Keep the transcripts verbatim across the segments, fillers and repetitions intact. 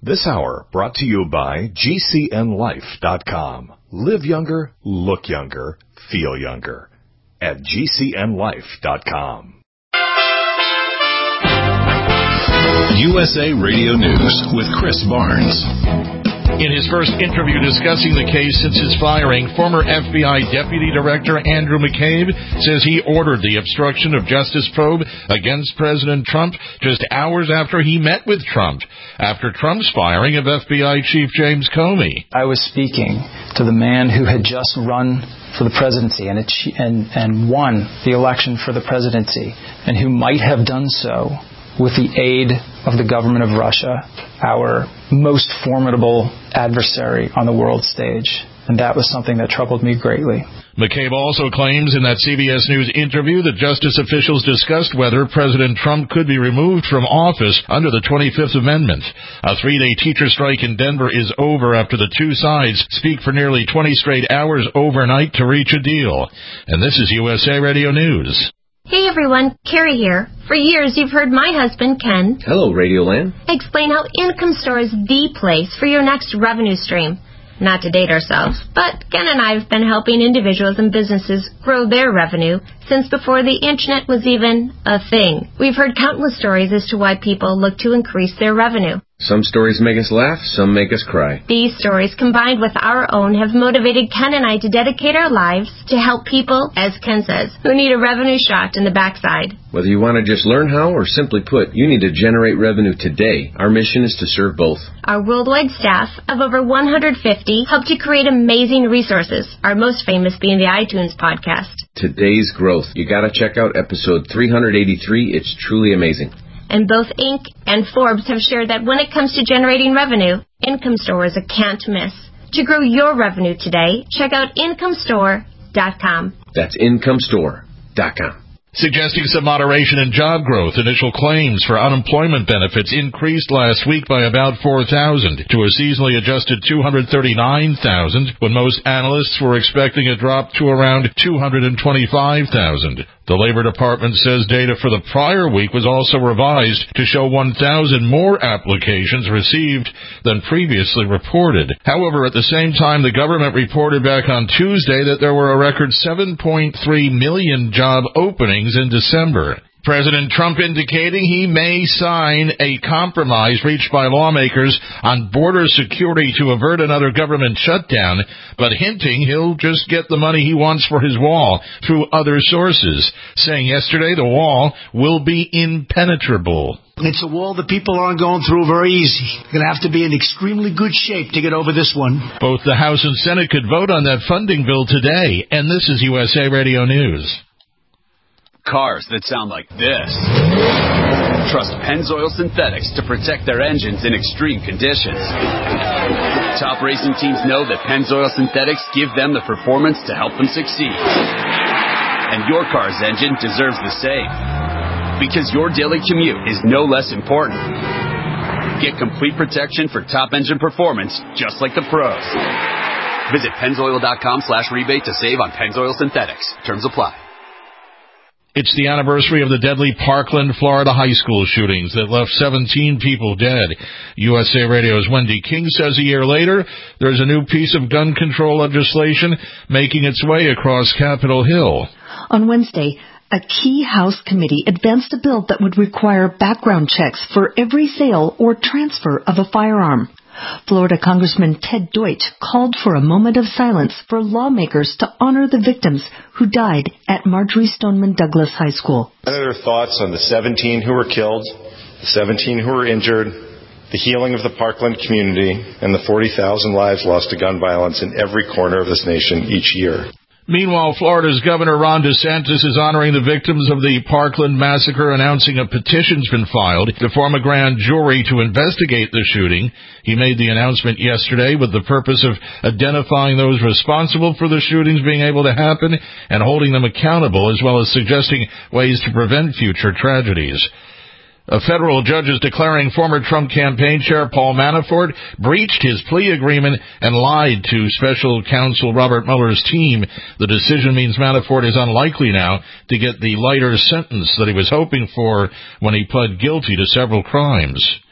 This hour brought to you by G C N life dot com. Live younger, look younger, feel younger at G C N life dot com. U S A Radio News with Chris Barnes. In his first interview discussing the case since his firing, former F B I Deputy Director Andrew McCabe says he ordered the obstruction of justice probe against President Trump just hours after he met with Trump, after Trump's firing of F B I Chief James Comey. I was speaking to the man who had just run for the presidency and, achieve, and, and won the election for the presidency, and who might have done so with the aid of the government of Russia, our most formidable adversary on the world stage. And that was something that troubled me greatly. McCabe also claims in that C B S News interview that justice officials discussed whether President Trump could be removed from office under the twenty-fifth Amendment. A three-day teacher strike in Denver is over after the two sides speak for nearly twenty straight hours overnight to reach a deal. And this is U S A Radio News. Hey everyone, Carrie here. For years you've heard my husband, Ken. Hello, Radioland. Explain how Income Store is the place for your next revenue stream. Not to date ourselves, but Ken and I have been helping individuals and businesses grow their revenue since before the internet was even a thing. We've heard countless stories as to why people look to increase their revenue. Some stories make us laugh, some make us cry. These stories, combined with our own, have motivated Ken and I to dedicate our lives to help people, as Ken says, who need a revenue shot in the backside. Whether you want to just learn how, or simply put, you need to generate revenue today, our mission is to serve both. Our worldwide staff of over one hundred fifty help to create amazing resources, our most famous being the iTunes podcast. Today's growth. You gotta check out episode three eighty-three. It's truly amazing. And both Inc and Forbes have shared that when it comes to generating revenue, Income Store is a can't miss. To grow your revenue today, check out income store dot com. That's income store dot com. Suggesting some moderation in job growth, initial claims for unemployment benefits increased last week by about four thousand to a seasonally adjusted two hundred thirty-nine thousand, when most analysts were expecting a drop to around two hundred twenty-five thousand. The Labor Department says data for the prior week was also revised to show one thousand more applications received than previously reported. However, at the same time, the government reported back on Tuesday that there were a record seven point three million job openings in December. President Trump indicating he may sign a compromise reached by lawmakers on border security to avert another government shutdown, but hinting he'll just get the money he wants for his wall through other sources, saying yesterday the wall will be impenetrable. It's a wall that people aren't going through very easy. You're going to have to be in extremely good shape to get over this one. Both the House and Senate could vote on that funding bill today, and this is U S A Radio News. Cars that sound like this. Trust Pennzoil Synthetics to protect their engines in extreme conditions. Top racing teams know that Pennzoil Synthetics give them the performance to help them succeed. And your car's engine deserves the same. Because your daily commute is no less important. Get complete protection for top engine performance, just like the pros. Visit Pennzoil.com slash rebate to save on Pennzoil Synthetics. Terms apply. It's the anniversary of the deadly Parkland, Florida high school shootings that left seventeen people dead. U S A Radio's Wendy King says a year later, there's a new piece of gun control legislation making its way across Capitol Hill. On Wednesday, a key House committee advanced a bill that would require background checks for every sale or transfer of a firearm. Florida Congressman Ted Deutsch called for a moment of silence for lawmakers to honor the victims who died at Marjory Stoneman Douglas High School. Senator, thoughts on the seventeen who were killed, the seventeen who were injured, the healing of the Parkland community, and the forty thousand lives lost to gun violence in every corner of this nation each year. Meanwhile, Florida's Governor Ron DeSantis is honoring the victims of the Parkland massacre, announcing a petition's been filed to form a grand jury to investigate the shooting. He made the announcement yesterday with the purpose of identifying those responsible for the shootings being able to happen and holding them accountable, as well as suggesting ways to prevent future tragedies. A federal judge is declaring former Trump campaign chair Paul Manafort breached his plea agreement and lied to special counsel Robert Mueller's team. The decision means Manafort is unlikely now to get the lighter sentence that he was hoping for when he pled guilty to several crimes.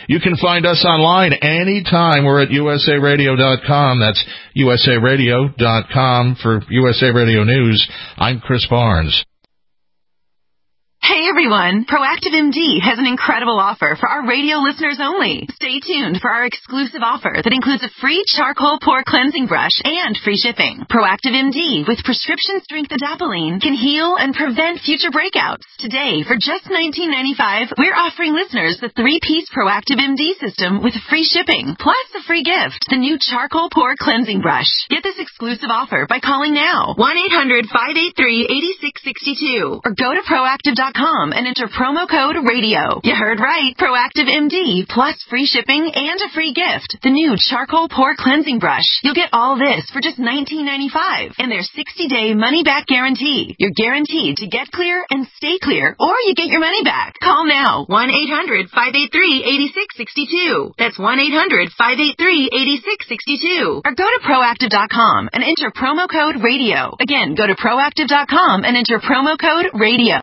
You can find us online anytime. We're at U S A radio dot com. That's U S A radio dot com for U S A Radio News. I'm Chris Barnes. Hey everyone, Proactive M D has an incredible offer for our radio listeners only. Stay tuned for our exclusive offer that includes a free charcoal pore cleansing brush and free shipping. Proactive M D with prescription strength adapalene can heal and prevent future breakouts. Today, for just nineteen ninety-five dollars, we're offering listeners the three-piece Proactive M D system with free shipping, plus a free gift, the new charcoal pore cleansing brush. Get this exclusive offer by calling now, one eight hundred, five eight three, eight six six two, or go to proactive dot com and enter promo code radio. You heard right. Proactive M D plus free shipping and a free gift. The new charcoal pore cleansing brush. You'll get all this for just nineteen ninety-five dollars and their sixty-day money-back guarantee. You're guaranteed to get clear and stay clear, or you get your money back. Call now. one eight hundred, five eight three, eight six six two. That's one eight hundred, five eight three, eight six six two. Or go to proactive dot com and enter promo code radio. Again, go to proactive dot com and enter promo code radio.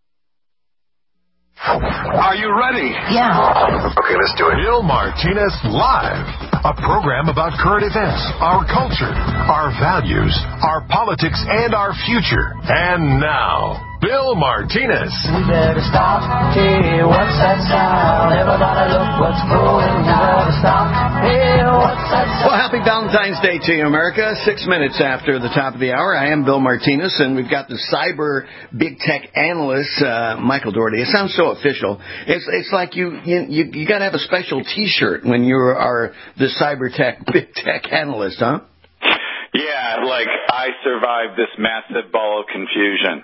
Are you ready? Yeah. Okay, let's do it. Bill Martinez Live, a program about current events, our culture, our values, our politics, and our future. And now, Bill Martinez. We better stop. Hey, what's that sound? Everybody look what's going. We better stop. Hey, what's that sound? Well, happy Valentine's Day to you, America. Six minutes after the top of the hour, I am Bill Martinez, and we've got the cyber big tech analyst, uh, Michael Dougherty. It sounds so official. It's it's like you you you, you got to have a special T-shirt when you are the cyber tech big tech analyst, huh? Yeah, like I survived this massive ball of confusion.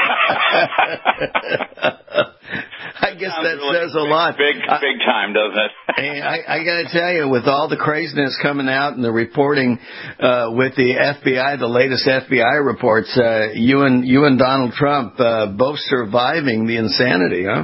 I guess that really says a lot. Big, big, big time, doesn't it? Hey, I, I got to tell you, with all the craziness coming out and the reporting uh, with the F B I, the latest F B I reports, uh, you and you and Donald Trump uh, both surviving the insanity, huh?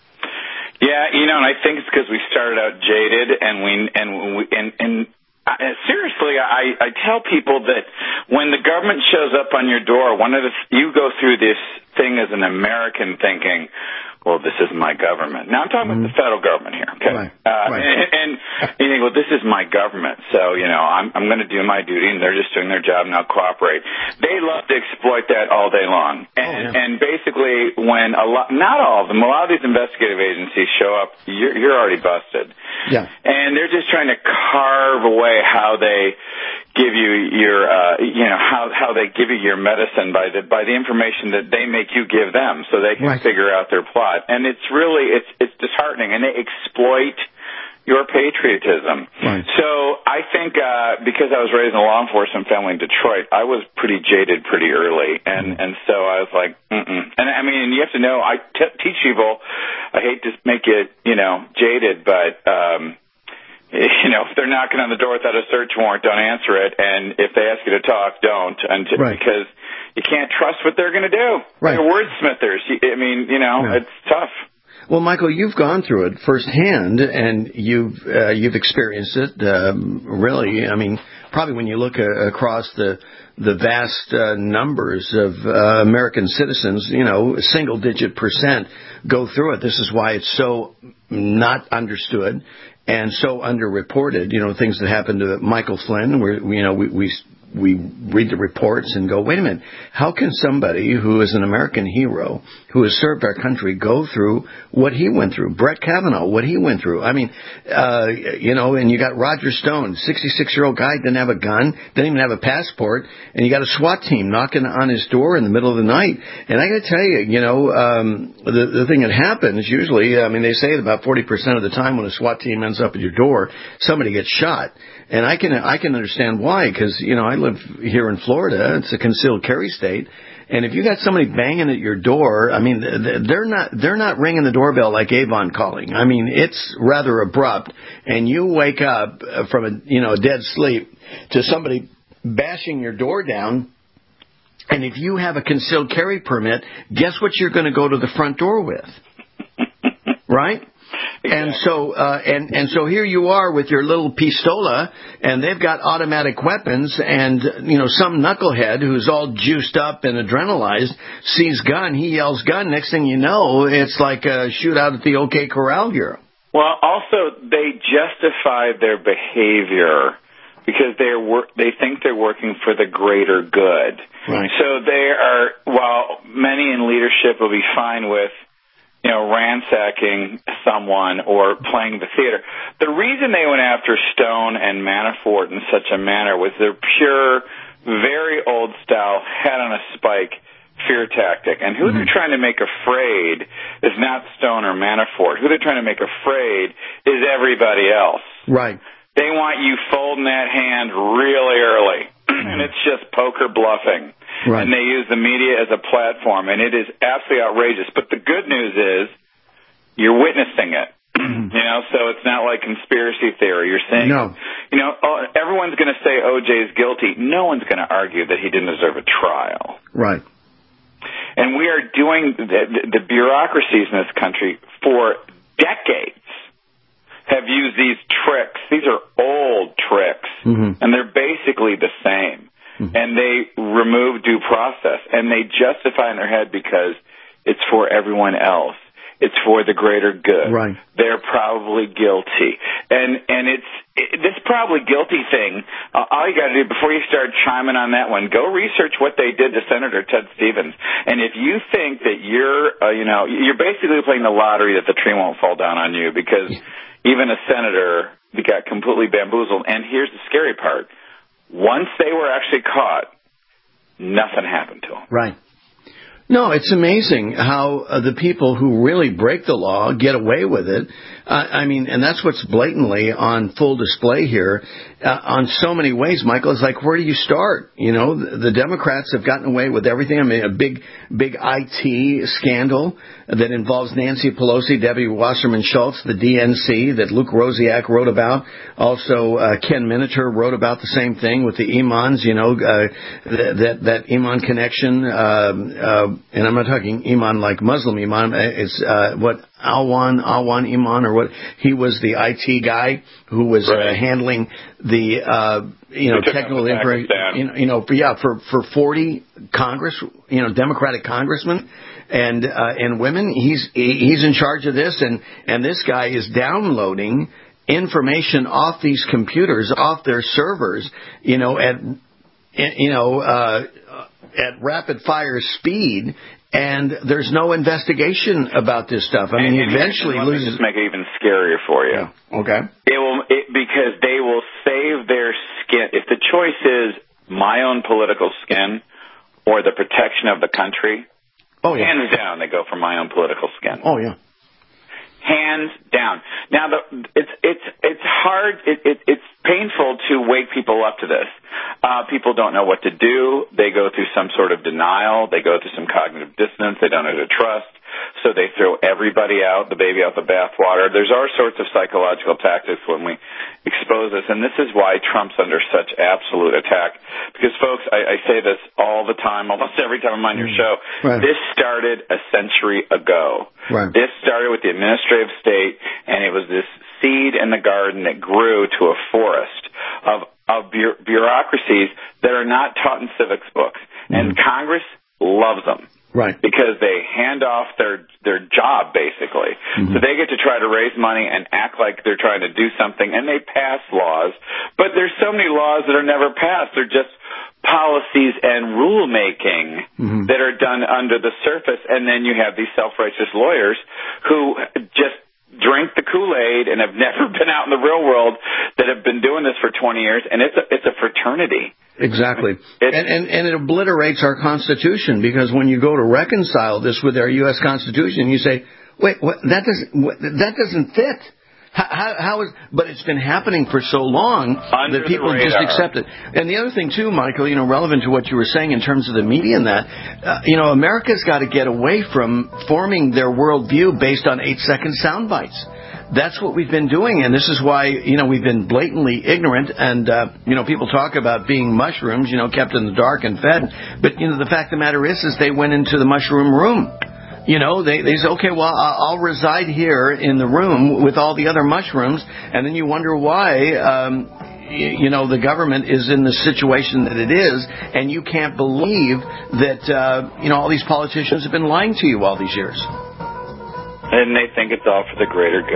Yeah, you know, and I think it's because we started out jaded, and we and we and. and Uh, seriously, I, I tell people that when the government shows up on your door, one of the you go through this thing as an American thinking, well, this is my government. Now, I'm talking mm-hmm. about the federal government here, okay? Right. Uh, right. And, and you think, well, this is my government, so, you know, I'm, I'm going to do my duty, and they're just doing their job, and I'll cooperate. They love to exploit that all day long. And, oh, yeah. and basically, when a lot, not all of them, a lot of these investigative agencies show up, you're, you're already busted. Yeah. And they're just trying to carve away how they give you your, uh, you know, how how they give you your medicine by the by the information that they make you give them, so they can right. figure out their plot. And it's really it's it's disheartening, and they exploit your patriotism. Right. So I think uh, because I was raised in a law enforcement family in Detroit, I was pretty jaded pretty early, and mm. and so I was like, mm-mm. And I mean, you have to know, I t- teach people. I hate to make it, you know, jaded, but. Um, You know, if they're knocking on the door without a search warrant, don't answer it. And if they ask you to talk, don't. And to, right. Because you can't trust what they're going to do. Right. They're wordsmithers. I mean, you know, yeah. It's tough. Well, Michael, you've gone through it firsthand, and you've uh, you've experienced it. Um, really, I mean, probably when you look uh, across the the vast uh, numbers of uh, American citizens, you know, single digit percent go through it. This is why it's so not understood and so underreported. You know, things that happened to Michael Flynn, where you know we. we we read the reports and go, wait a minute, how can somebody who is an American hero, who has served our country, go through what he went through? Brett Kavanaugh, what he went through. I mean, uh, you know, and you got Roger Stone, sixty-six-year-old guy, didn't have a gun, didn't even have a passport, and you got a SWAT team knocking on his door in the middle of the night. And I got to tell you, you know, um, the, the thing that happens usually, I mean, they say that about forty percent of the time when a SWAT team ends up at your door, somebody gets shot. And I can I can understand why, because, you know, I live here in Florida. It's a concealed carry state. And if you got somebody banging at your door, I mean, they're not they're not ringing the doorbell like Avon calling. I mean, it's rather abrupt. And you wake up from a, you know, a dead sleep to somebody bashing your door down. And if you have a concealed carry permit, guess what you're going to go to the front door with? Right? Exactly. And so, uh, and, and so here you are with your little pistola, and they've got automatic weapons, and, you know, some knucklehead who's all juiced up and adrenalized sees gun, he yells gun, next thing you know, it's like a shootout at the OK Corral here. Well, also, they justify their behavior because they're wor- they think they're working for the greater good. Right. So they are, while many in leadership will be fine with, you know, ransacking someone or playing the theater, the reason they went after Stone and Manafort in such a manner was their pure, very old-style, head-on-a-spike fear tactic. And who mm-hmm. they're trying to make afraid is not Stone or Manafort. Who they're trying to make afraid is everybody else. Right. They want you folding that hand really early, and it's just poker bluffing. Right. And they use the media as a platform, and it is absolutely outrageous. But the good news is you're witnessing it. You know, so it's not like conspiracy theory. You're saying, no. you know, oh, everyone's going to say O J is guilty. No one's going to argue that he didn't deserve a trial. Right. And we are doing the, the bureaucracies in this country for decades have used these tricks. These are old tricks, mm-hmm. and they're basically the same. Mm-hmm. And they remove due process, and they justify in their head because it's for everyone else. It's for the greater good. Right. They're probably guilty. And and it's it, this probably guilty thing, uh, all you got to do before you start chiming on that one, go research what they did to Senator Ted Stevens. And if you think that you're, uh, you know, you're basically playing the lottery that the tree won't fall down on you because even a senator got completely bamboozled. And here's the scary part. Once they were actually caught, nothing happened to them. Right. No, it's amazing how uh, the people who really break the law get away with it. Uh, I mean, and that's what's blatantly on full display here uh, on so many ways, Michael. It's like, where do you start? You know, the, the Democrats have gotten away with everything. I mean, a big, big I T scandal that involves Nancy Pelosi, Debbie Wasserman Schultz, the D N C that Luke Rosiak wrote about. Also, uh, Ken Minitor wrote about the same thing with the Imams, you know, uh, that, that Iman connection. Uh, uh, and I'm not talking Iman like Muslim Iman. It's uh, what Alwan, Alwan Iman, or what, he was the I T guy who was right. uh, handling the, uh, you know, technical information, you know, you know, for, yeah, for, for forty Congress, you know, Democratic congressmen and, uh, and women. He's, he's in charge of this, and, and this guy is downloading information off these computers, off their servers, you know, at, you know, uh, at rapid fire speed. And there's no investigation about this stuff. I mean, and, eventually and loses. Let me just make it even scarier for you. Yeah. Okay. It will it, because they will save their skin. If the choice is my own political skin or the protection of the country, oh yeah, hands down they go for my own political skin. Oh yeah. Hands down. Now, the, it's it's it's hard. It, it, it's painful to wake people up to this. Uh, people don't know what to do. They go through some sort of denial. They go through some cognitive dissonance. They don't know who to trust. So they throw everybody out, the baby out the bathwater. There's all sorts of psychological tactics when we expose this, and this is why Trump's under such absolute attack. Because, folks, I, I say this all the time, almost every time I'm on your show. Right. This started a century ago. Right. This started with the administrative state, and it was this seed in the garden that grew to a forest of, of bu- bureaucracies that are not taught in civics books. Mm-hmm. And Congress loves them. Right. Because they hand off their their job, basically. Mm-hmm. So they get to try to raise money and act like they're trying to do something, and they pass laws. But there's so many laws that are never passed. They're just policies and rulemaking mm-hmm. that are done under the surface, and then you have these self-righteous lawyers who just drink the Kool-Aid and have never been out in the real world that have been doing this for twenty years, and it's a, it's a fraternity. Exactly. And, and and it obliterates our Constitution, because when you go to reconcile this with our U S Constitution, you say, wait, what, that doesn't what, that doesn't fit. How, how is? But it's been happening for so long Under that people just accept it. And the other thing too, Michael, you know, relevant to what you were saying in terms of the media and that, uh, you know, America's got to get away from forming their worldview based on eight-second sound bites. That's what we've been doing, and this is why, you know, we've been blatantly ignorant, and, uh, you know, people talk about being mushrooms, you know, kept in the dark and fed, but, you know, the fact of the matter is, is they went into the mushroom room. You know, they, they say, okay, well, I'll reside here in the room with all the other mushrooms, and then you wonder why, um, you know, the government is in the situation that it is, and you can't believe that, uh, you know, all these politicians have been lying to you all these years. And they think it's all for the greater good.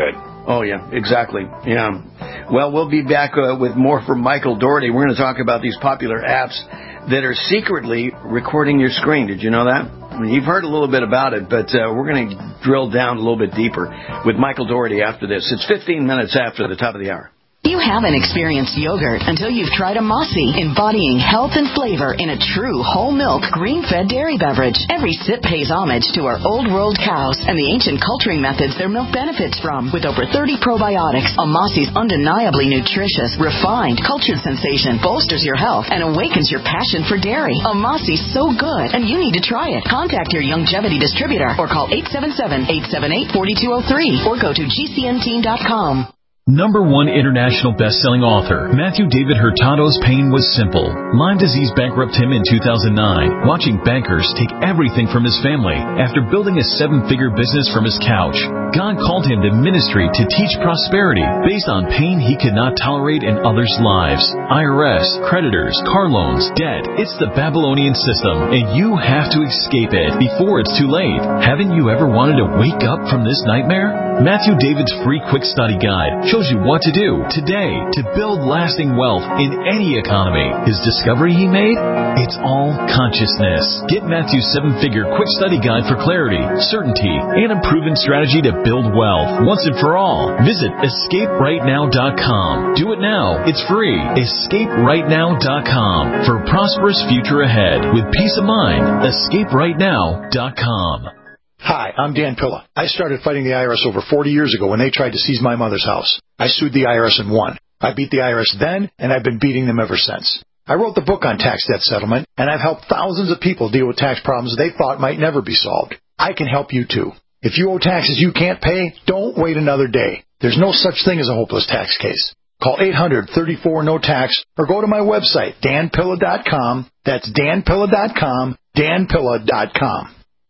Oh, yeah, exactly. Yeah. Well, we'll be back uh, with more from Michael Dougherty. We're going to talk about these popular apps that are secretly recording your screen. Did you know that? I mean, you've heard a little bit about it, but uh, we're going to drill down a little bit deeper with Michael Dougherty after this. It's fifteen minutes after the top of the hour. You haven't experienced yogurt until you've tried a Mossy, embodying health and flavor in a true whole milk, green-fed dairy beverage. Every sip pays homage to our old world cows and the ancient culturing methods their milk benefits from. With over thirty probiotics, a Mossy's undeniably nutritious, refined, cultured sensation bolsters your health and awakens your passion for dairy. A Mossy's so good, and you need to try it. Contact your Youngevity distributor or call eight seven seven, eight seven eight, four two zero three or go to G C N team dot com. Number one international best-selling author, Matthew David Hurtado's pain was simple. Lyme disease bankrupted him in two thousand nine, watching bankers take everything from his family after building a seven-figure business from his couch. God called him to ministry to teach prosperity based on pain he could not tolerate in others' lives. I R S, creditors, car loans, debt. It's the Babylonian system, and you have to escape it before it's too late. Haven't you ever wanted to wake up from this nightmare? Matthew David's free quick study guide shows you what to do today to build lasting wealth in any economy. His discovery he made? It's all consciousness. Get Matthew's seven-figure quick study guide for clarity, certainty, and a proven strategy to build wealth once and for all. Visit escape right now dot com. Do it now. It's free. escape right now dot com. For a prosperous future ahead with peace of mind. escape right now dot com. Hi, I'm Dan Pilla. I started fighting the I R S over forty years ago when they tried to seize my mother's house. I sued the I R S and won. I beat the I R S then, and I've been beating them ever since. I wrote the book on tax debt settlement, and I've helped thousands of people deal with tax problems they thought might never be solved. I can help you too. If you owe taxes you can't pay, don't wait another day. There's no such thing as a hopeless tax case. Call eight hundred, thirty-four, no tax or go to my website, dan pilla dot com. That's dan pilla dot com, dan pilla dot com.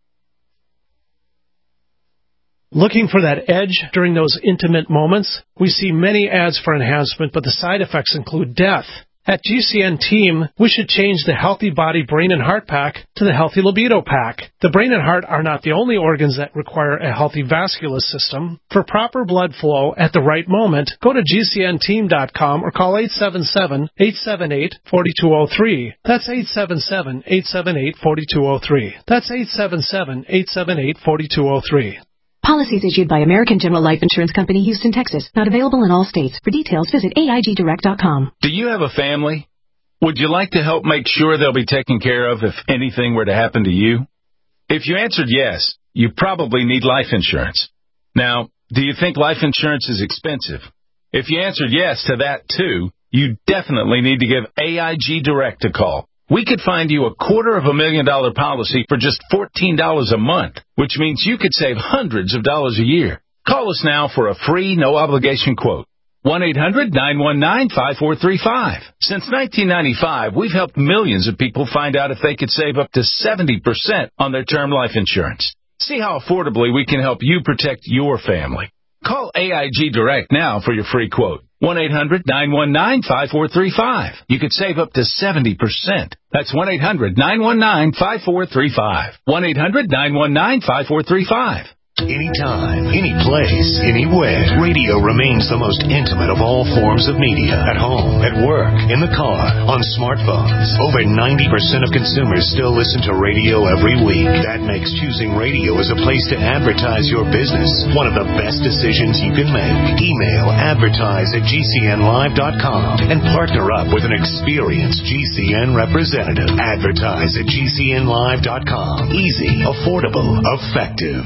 Looking for that edge during those intimate moments? We see many ads for enhancement, but the side effects include death. At G C N Team, we should change the Healthy Body Brain and Heart Pack to the Healthy Libido Pack. The brain and heart are not the only organs that require a healthy vascular system. For proper blood flow at the right moment, go to G C N team dot com or call eight seven seven, eight seven eight, four two zero three. That's eight seven seven, eight seven eight, four two zero three. That's eight seven seven, eight seven eight, four two zero three. Policies issued by American General Life Insurance Company, Houston, Texas. Not available in all states. For details, visit A I G direct dot com. Do you have a family? Would you like to help make sure they'll be taken care of if anything were to happen to you? If you answered yes, you probably need life insurance. Now, do you think life insurance is expensive? If you answered yes to that too, you definitely need to give A I G Direct a call. We could find you a quarter of a million dollar policy for just fourteen dollars a month, which means you could save hundreds of dollars a year. Call us now for a free, no-obligation quote. one eight hundred, nine one nine, five four three five. Since nineteen ninety-five, we've helped millions of people find out if they could save up to seventy percent on their term life insurance. See how affordably we can help you protect your family. Call A I G Direct now for your free quote. one eight hundred, nine one nine, five four three five. You could save up to seventy percent. That's one eight hundred, nine one nine, five four three five. one eight hundred, nine one nine, five four three five. Anytime, any place, anywhere. Radio remains the most intimate of all forms of media. At home, at work, in the car, on smartphones. Over ninety percent of consumers still listen to radio every week. That makes choosing radio as a place to advertise your business one of the best decisions you can make. Email advertise at G C N live dot com and partner up with an experienced G C N representative. Advertise at G C N live dot com. Easy, affordable, effective.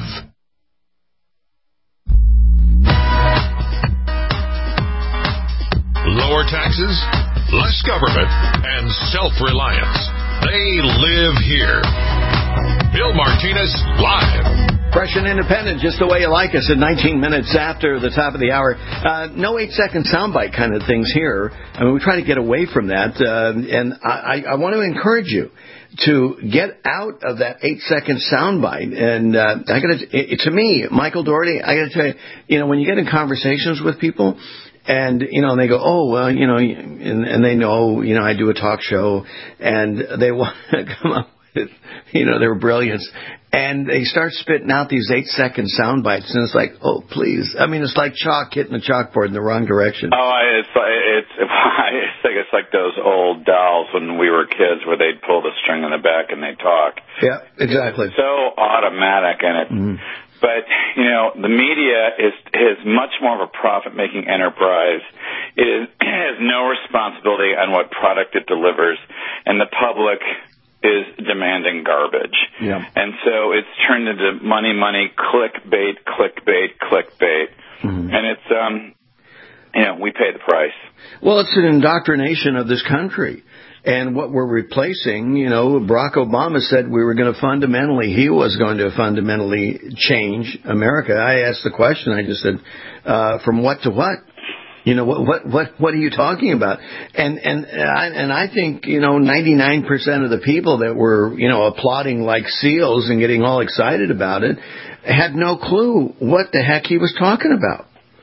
Lower taxes, less government, and self-reliance. They live here. Bill Martinez, live. Fresh and independent, just the way you like us at nineteen minutes after the top of the hour. Uh, no eight-second soundbite kind of things here. I mean, we try to get away from that. Uh, and I, I want to encourage you to get out of that eight-second soundbite. And uh, I got to, to me, Michael Dougherty, I got to tell you, you know, when you get in conversations with people, and, you know, and they go, oh, well, you know, and, and they know, you know, I do a talk show, and they want to come up with, you know, their brilliance. And they start spitting out these eight-second sound bites, and it's like, oh, please. I mean, it's like chalk hitting the chalkboard in the wrong direction. Oh, it's it's I think it's like those old dolls when we were kids, where they'd pull the string in the back and they'd talk. Yeah, exactly. It's so automatic, and it. Mm. But you know, the media is is much more of a profit-making enterprise. It, is, it has no responsibility on what product it delivers, and the public is demanding garbage. Yeah. And so it's turned into money, money, clickbait, clickbait, clickbait. Mm-hmm. And it's, um, you know, we pay the price. Well, it's an indoctrination of this country. And what we're replacing, you know, Barack Obama said we were going to fundamentally, he was going to fundamentally change America. I asked the question, I just said, uh, from what to what? You know, what, what, what, what are you talking about? And, and, I, and I think, you know, ninety-nine percent of the people that were, you know, applauding like seals and getting all excited about it had no clue what the heck he was talking about.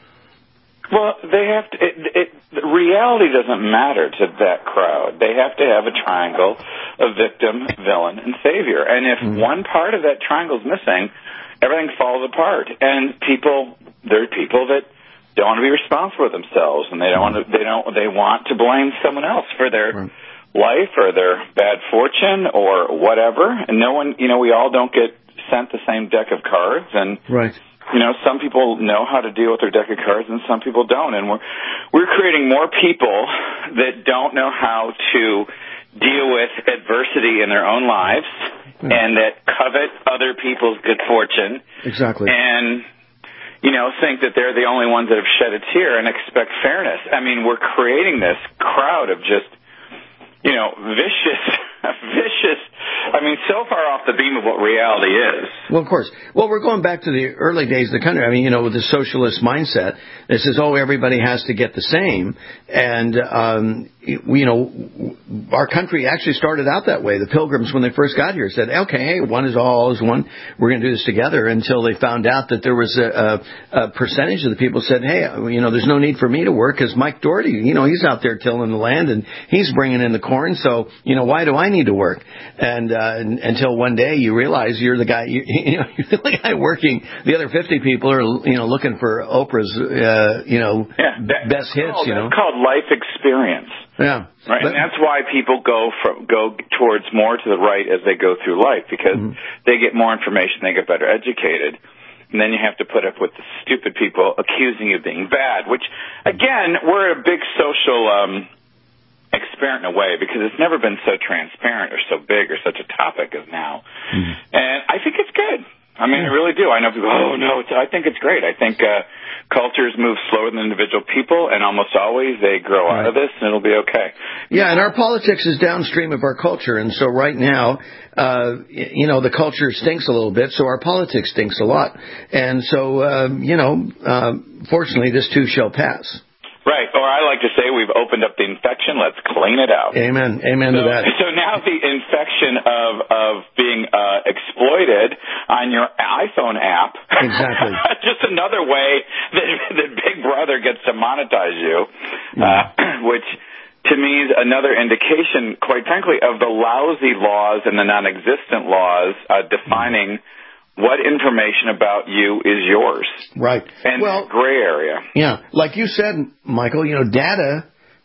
Well, they have to, it, it, reality doesn't matter to that crowd. They have to have a triangle of victim, villain, and savior. And if mm-hmm. one part of that triangle is missing, everything falls apart. And people, there are people that don't want to be responsible for themselves, and they don't want to. They don't. They want to blame someone else for their right. life or their bad fortune or whatever. And no one, you know, we all don't get sent the same deck of cards, and right. you know, some people know how to deal with their deck of cards, and some people don't. And we're we're creating more people that don't know how to deal with adversity in their own lives, yeah. and that covet other people's good fortune. Exactly. And you know, think that they're the only ones that have shed a tear and expect fairness. I mean, we're creating this crowd of just, you know, vicious, vicious, I mean, so far off the beam of what reality is. Well, of course. Well, we're going back to the early days of the country. I mean, you know, with the socialist mindset, it says, oh, everybody has to get the same. And, um, you know, our country actually started out that way. The Pilgrims, when they first got here, said, okay, hey, one is all, all is one. We're going to do this together, until they found out that there was a, a, a percentage of the people said, hey, you know, there's no need for me to work, because Mike Doherty, you know, he's out there tilling the land and he's bringing in the corn. So, you know, why do I need to work? And, uh, and until one day you realize you're the guy, you, you know, you're the guy working. The other fifty people are, you know, looking for Oprah's, uh, you know, yeah, that, best hits, called, you know. It's called life experience. Yeah. Right, but, and that's why people go from, go towards more to the right as they go through life, because mm-hmm. they get more information, they get better educated, and then you have to put up with the stupid people accusing you of being bad, which, again, we're a big social um, experiment in a way, because it's never been so transparent or so big or such a topic as now. Mm-hmm. And I think it's good. I mean, I really do. I know people go, oh, no, it's, I think it's great. I think uh, cultures move slower than individual people, and almost always they grow right. out of this, and it'll be okay. Yeah, and our politics is downstream of our culture, and so right now, uh, you know, the culture stinks a little bit, so our politics stinks a lot. And so, um, you know, uh, fortunately, this too shall pass. Right, or I like to say we've opened up the infection, let's clean it out. Amen, amen so, to that. So now the infection of, of being uh, exploited on your iPhone app, exactly. just another way that, that Big Brother gets to monetize you, yeah. uh, which to me is another indication, quite frankly, of the lousy laws and the non-existent laws uh, defining mm. what information about you is yours. Right. And well, gray area. Yeah. Like you said, Michael, you know, data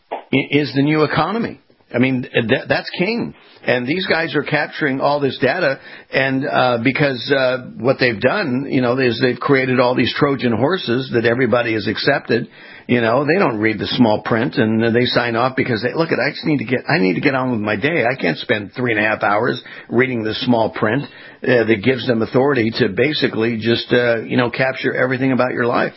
is the new economy. I mean, that, that's king. And these guys are capturing all this data, and uh, because uh, what they've done, you know, is they've created all these Trojan horses that everybody has accepted. You know, they don't read the small print, and they sign off because they look at. I just need to get. I need to get on with my day. I can't spend three and a half hours reading the small print uh, that gives them authority to basically just, uh, you know, capture everything about your life.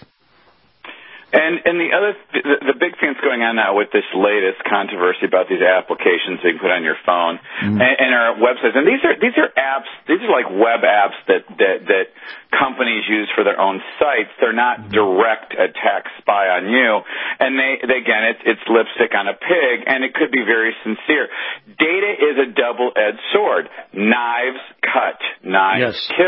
And and the other the, the big thing that's going on now with this latest controversy about these applications that you can put on your phone mm. and, and our websites, and these are these are apps, these are like web apps that that, that companies use for their own sites. They're not mm. direct attack spy on you, and they, they again it's it's lipstick on a pig, and it could be very sincere. Data is a double-edged sword. Knives cut, knives yes. kill.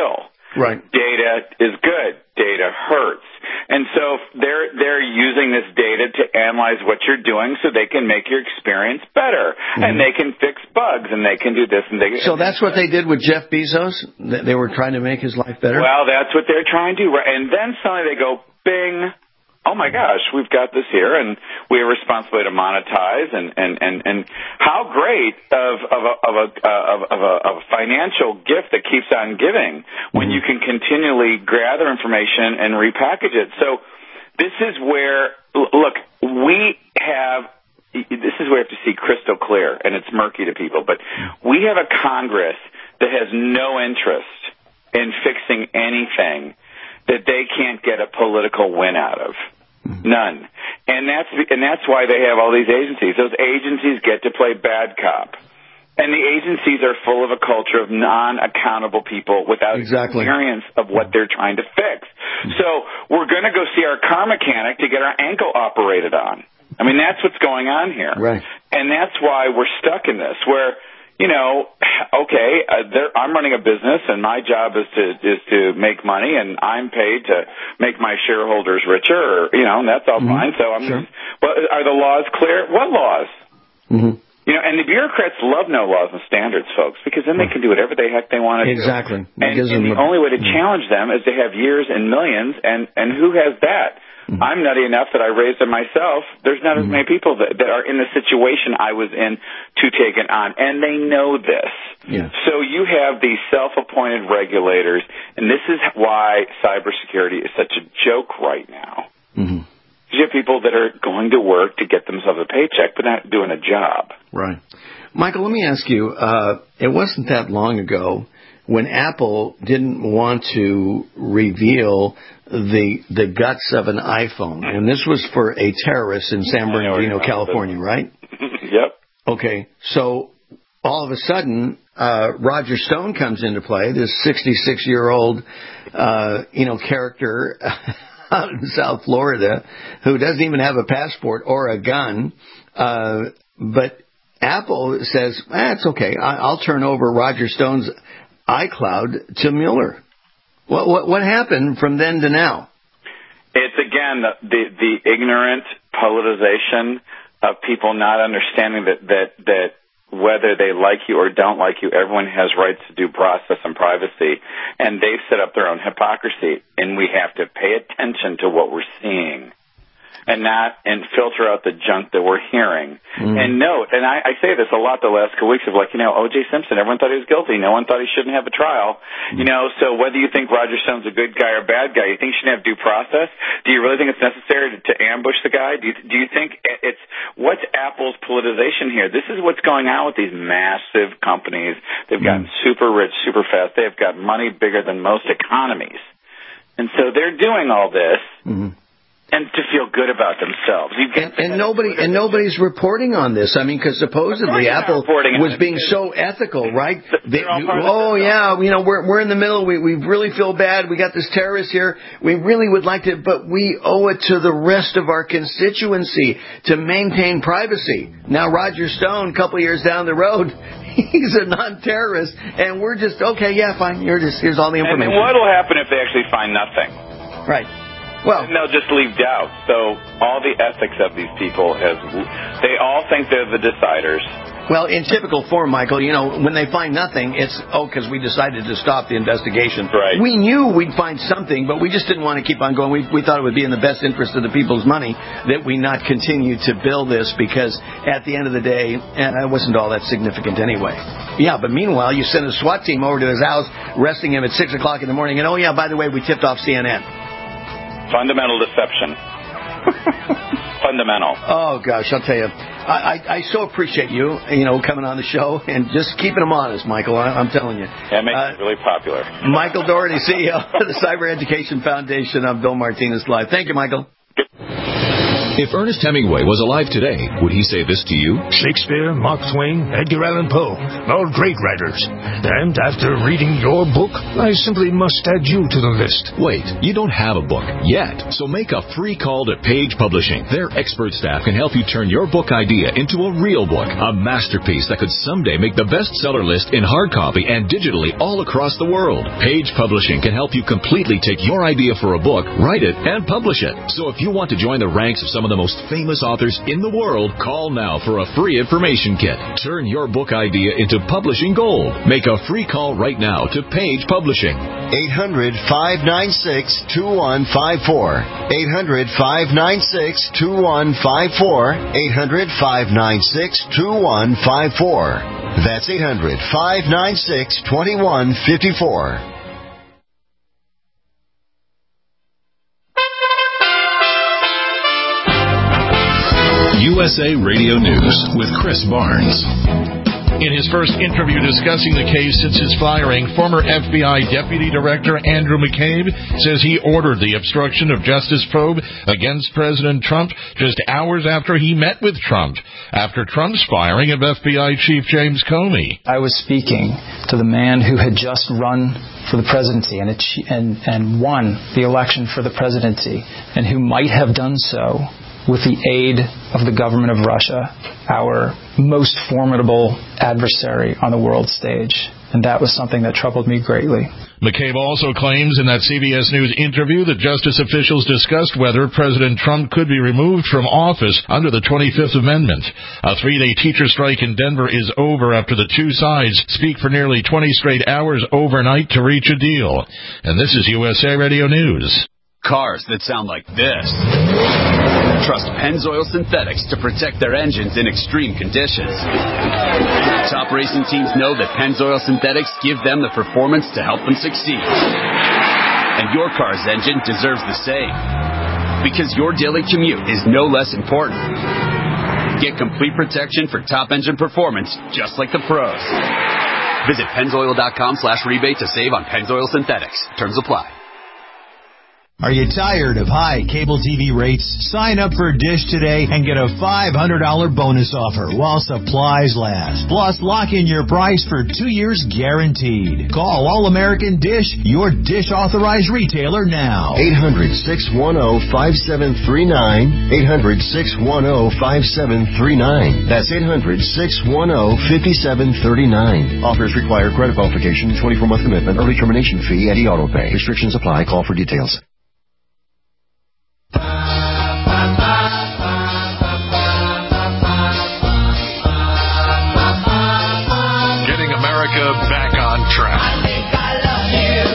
Right. Data is good. Data hurts. And so they're they're using this data to analyze what you're doing so they can make your experience better. Mm-hmm. And they can fix bugs, and they can do this. and they. So and that's what they did with Jeff Bezos? They were trying to make his life better? Well, that's what they're trying to do. And then suddenly they go, bing, oh my gosh, we've got this here, and we have responsibility to monetize, and, and, and, and how great of, of, a, of, a, of, of, a, of a financial gift that keeps on giving when you can continually gather information and repackage it. So this is where, look, we have, this is where you have to see crystal clear, and it's murky to people, but we have a Congress that has no interest in fixing anything that they can't get a political win out of. None. And that's and that's why they have all these agencies. Those agencies get to play bad cop. And the agencies are full of a culture of non-accountable people without exactly. experience of what they're trying to fix. So we're going to go see our car mechanic to get our ankle operated on. I mean, that's what's going on here. Right. And that's why we're stuck in this, where, you know, okay, uh, there, I'm running a business, and my job is to is to make money, and I'm paid to make my shareholders richer, or, you know, and that's all mm-hmm. fine. So I'm sure. just, but are the laws clear? What laws? Mm-hmm. You know, and the bureaucrats love no laws and standards, folks, because then they can do whatever the heck they want to exactly. do. Exactly. And, and the a, only way to mm-hmm. challenge them is to have years and millions, and, and who has that? Mm-hmm. I'm nutty enough that I raised them myself. There's not mm-hmm. as many people that, that are in the situation I was in to take it on, and they know this. Yeah. So you have these self-appointed regulators, and this is why cybersecurity is such a joke right now. Mm-hmm. You have people that are going to work to get themselves a paycheck, but not doing a job. Right. Michael, let me ask you, uh, it wasn't that long ago when Apple didn't want to reveal the the guts of an iPhone, and this was for a terrorist in San Bernardino, California, right? Yep. Okay, so all of a sudden, uh, Roger Stone comes into play, this sixty-six-year-old, uh, you know, character out in South Florida who doesn't even have a passport or a gun, uh, but Apple says, ah, it's okay, I'll turn over Roger Stone's iCloud to Mueller. What, what what happened from then to now? It's, again, the, the, the ignorant politicization of people not understanding that, that, that whether they like you or don't like you, everyone has rights to due process and privacy. And they've set up their own hypocrisy, and we have to pay attention to what we're seeing. And not and filter out the junk that we're hearing. Mm. And note, and I, I say this a lot the last couple weeks of like, you know, O J Simpson, everyone thought he was guilty. No one thought he shouldn't have a trial. Mm. You know, so whether you think Roger Stone's a good guy or bad guy, you think he shouldn't have due process? Do you really think it's necessary to, to ambush the guy? Do you, do you think it's, what's Apple's politicization here? This is what's going on with these massive companies. They've gotten mm. super rich, super fast. They've got money bigger than most economies. And so they're doing all this. Mm. And to feel good about themselves. You and, and nobody and nobody's reporting on this. I mean, because supposedly Apple was being so ethical, right? They, oh yeah, you know, we're we're in the middle. We we really feel bad. We got this terrorist here. We really would like to, but we owe it to the rest of our constituency to maintain privacy. Now Roger Stone, a couple of years down the road, he's a non-terrorist, and we're just okay. Yeah, fine. You're just here's all the information. And what will happen if they actually find nothing? Right. Well, and they'll just leave doubt. So all the ethics of these people has, they all think they're the deciders. Well, in typical form, Michael, you know, when they find nothing, it's, oh, because we decided to stop the investigation. Right. We knew we'd find something, but we just didn't want to keep on going. We, we thought it would be in the best interest of the people's money that we not continue to bill this, because at the end of the day, it wasn't all that significant anyway. Yeah, but meanwhile, you send a SWAT team over to his house, arresting him at six o'clock in the morning, and oh, yeah, by the way, we tipped off C N N. Fundamental deception. Fundamental. Oh, gosh, I'll tell you. I, I, I so appreciate you, you know, coming on the show and just keeping them honest, Michael. I, I'm telling you. That makes uh, it really popular. Michael Dougherty, C E O of the Cyber Education Foundation. I'm Bill Martinez Live. Thank you, Michael. If Ernest Hemingway was alive today, would he say this to you? Shakespeare, Mark Twain, Edgar Allan Poe, all great writers. And after reading your book, I simply must add you to the list. Wait, you don't have a book yet, so make a free call to Page Publishing. Their expert staff can help you turn your book idea into a real book, a masterpiece that could someday make the bestseller list in hard copy and digitally all across the world. Page Publishing can help you completely take your idea for a book, write it, and publish it. So if you want to join the ranks of some of the most famous authors in the world, call now for a free information kit. Turn your book idea into publishing gold. Make a free call right now to Page Publishing. eight hundred, five nine six, two one five four. eight hundred, five nine six, two one five four. eight hundred, five nine six, two one five four. That's eight hundred, five nine six, two one five four. U S A Radio News with Chris Barnes. In his first interview discussing the case since his firing, former F B I Deputy Director Andrew McCabe says he ordered the obstruction of justice probe against President Trump just hours after he met with Trump, after Trump's firing of F B I Chief James Comey. I was speaking to the man who had just run for the presidency and, and, and won the election for the presidency, and who might have done so with the aid of the government of Russia, our most formidable adversary on the world stage. And that was something that troubled me greatly. McCabe also claims in that C B S News interview that justice officials discussed whether President Trump could be removed from office under the twenty-fifth Amendment. A three-day teacher strike in Denver is over after the two sides speak for nearly twenty straight hours overnight to reach a deal. And this is U S A Radio News. Cars that sound like this. Trust Pennzoil Synthetics to protect their engines in extreme conditions. Top racing teams know that Pennzoil Synthetics give them the performance to help them succeed. And your car's engine deserves the same. Because your daily commute is no less important. Get complete protection for top engine performance, just like the pros. Visit Pennzoil.com slash rebate to save on Pennzoil Synthetics. Terms apply. Are you tired of high cable T V rates? Sign up for Dish today and get a five hundred dollars bonus offer while supplies last. Plus, lock in your price for two years guaranteed. Call All-American Dish, your Dish authorized retailer now. eight hundred, six one zero, five seven three nine. eight hundred, six one zero, five seven three nine. That's eight hundred, six one zero, five seven three nine. Offers require credit qualification, twenty-four month commitment, early termination fee, and e-auto pay. Restrictions apply. Call for details. Getting America back on track. I think I love you.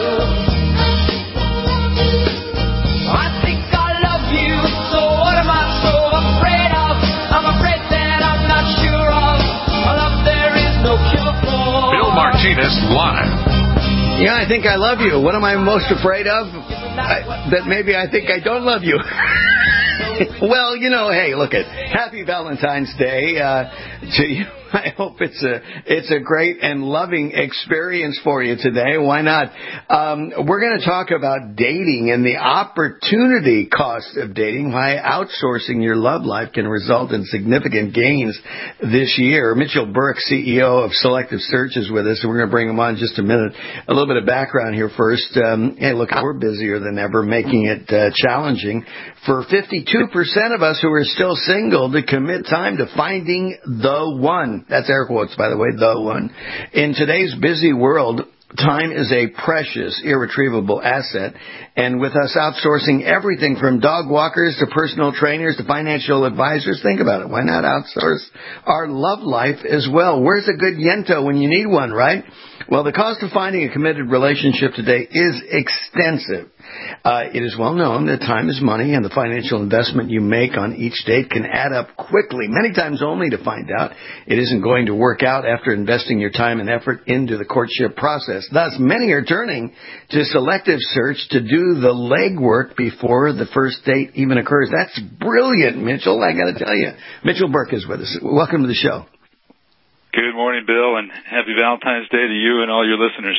I think I love you. So what am I so afraid of? I'm afraid that I'm not sure of. A love there is no cure for. Bill Martinez live. Yeah, I think I love you. What am I most afraid of? I, that maybe I think I don't love you. Well, you know, hey, look at happy Valentine's Day uh, to you. I hope it's a it's a great and loving experience for you today. Why not? Um, we're going to talk about dating and the opportunity cost of dating, why outsourcing your love life can result in significant gains this year. Mitchell Burke, C E O of Selective Search, is with us, and we're going to bring him on in just a minute. A little bit of background here first. Um, hey, look, we're busier than ever, making it uh, challenging for fifty-two percent of us who are still single to commit time to finding the one. That's air quotes, by the way, the one. In today's busy world, time is a precious, irretrievable asset. And with us outsourcing everything from dog walkers to personal trainers to financial advisors, think about it. Why not outsource our love life as well? Where's a good Yento when you need one, right? Well, the cost of finding a committed relationship today is extensive. Uh, it is well known that time is money, and the financial investment you make on each date can add up quickly, many times only to find out it isn't going to work out after investing your time and effort into the courtship process. Thus, many are turning to Selective Search to do the legwork before the first date even occurs. That's brilliant, Mitchell, I got to tell you. Mitchell Burke is with us. Welcome to the show. Good morning, Bill, and happy Valentine's Day to you and all your listeners.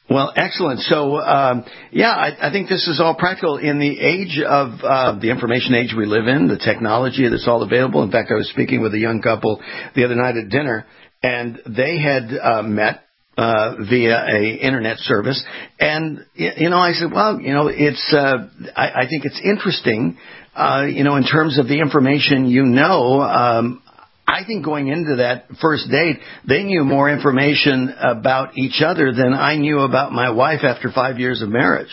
Well, excellent. So, um, yeah, I, I think this is all practical in the age of uh, the information age we live in, the technology that's all available. In fact, I was speaking with a young couple the other night at dinner, and they had uh, met uh, via a internet service. And, you know, I said, well, you know, it's, uh, I, I think it's interesting, uh, you know, in terms of the information you know. Um, I think going into that first date, they knew more information about each other than I knew about my wife after five years of marriage.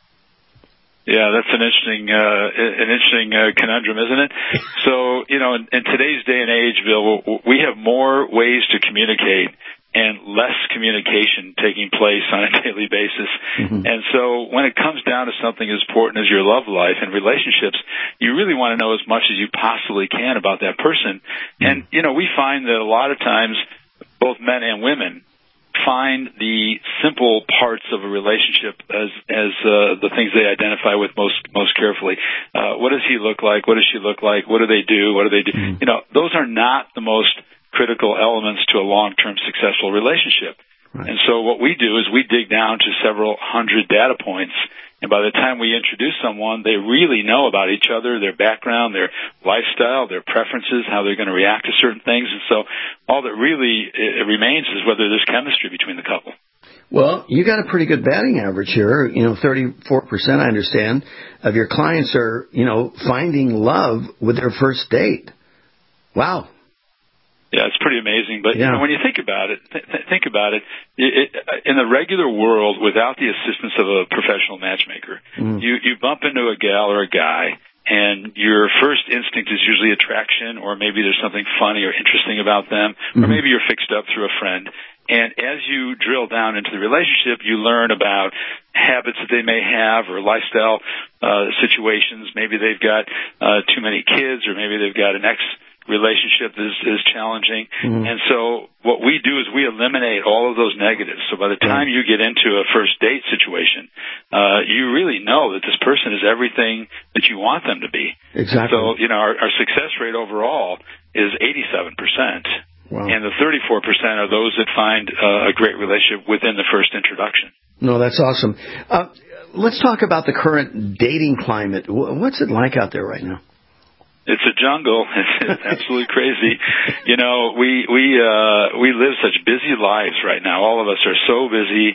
Yeah, that's an interesting, uh, an interesting uh, conundrum, isn't it? So, you know, in, in today's day and age, Bill, we have more ways to communicate and less communication taking place on a daily basis. Mm-hmm. And so when it comes down to something as important as your love life and relationships, you really want to know as much as you possibly can about that person. Mm-hmm. And, you know, we find that a lot of times both men and women find the simple parts of a relationship as as uh, the things they identify with most most carefully. Uh, what does he look like? What does she look like? What do they do? What do they do? Mm-hmm. You know, those are not the most critical elements to a long-term successful relationship. Right. And so what we do is we dig down to several hundred data points, and by the time we introduce someone, they really know about each other, their background, their lifestyle, their preferences, how they're going to react to certain things. And so all that really it remains is whether there's chemistry between the couple. Well, you got a pretty good batting average here. You know, thirty-four percent, I understand, of your clients are, you know, finding love with their first date. Wow. Yeah, it's pretty amazing. But yeah. you know, when you think about it, th- think about it, it, it, in the regular world, without the assistance of a professional matchmaker, mm. you, you bump into a gal or a guy, and your first instinct is usually attraction, or maybe there's something funny or interesting about them, mm-hmm. or maybe you're fixed up through a friend. And as you drill down into the relationship, you learn about habits that they may have or lifestyle uh, situations. Maybe they've got uh, too many kids, or maybe they've got an ex relationship is, is challenging. Mm-hmm. And so what we do is we eliminate all of those negatives. So by the time you get into a first date situation, uh, you really know that this person is everything that you want them to be. Exactly. So, you know, our, our success rate overall is eighty-seven percent. Wow. And the thirty-four percent are those that find uh, a great relationship within the first introduction. No, that's awesome. Uh, let's talk about the current dating climate. What's it like out there right now? It's a jungle. It's absolutely crazy. You know, we we uh we live such busy lives right now. All of us are so busy.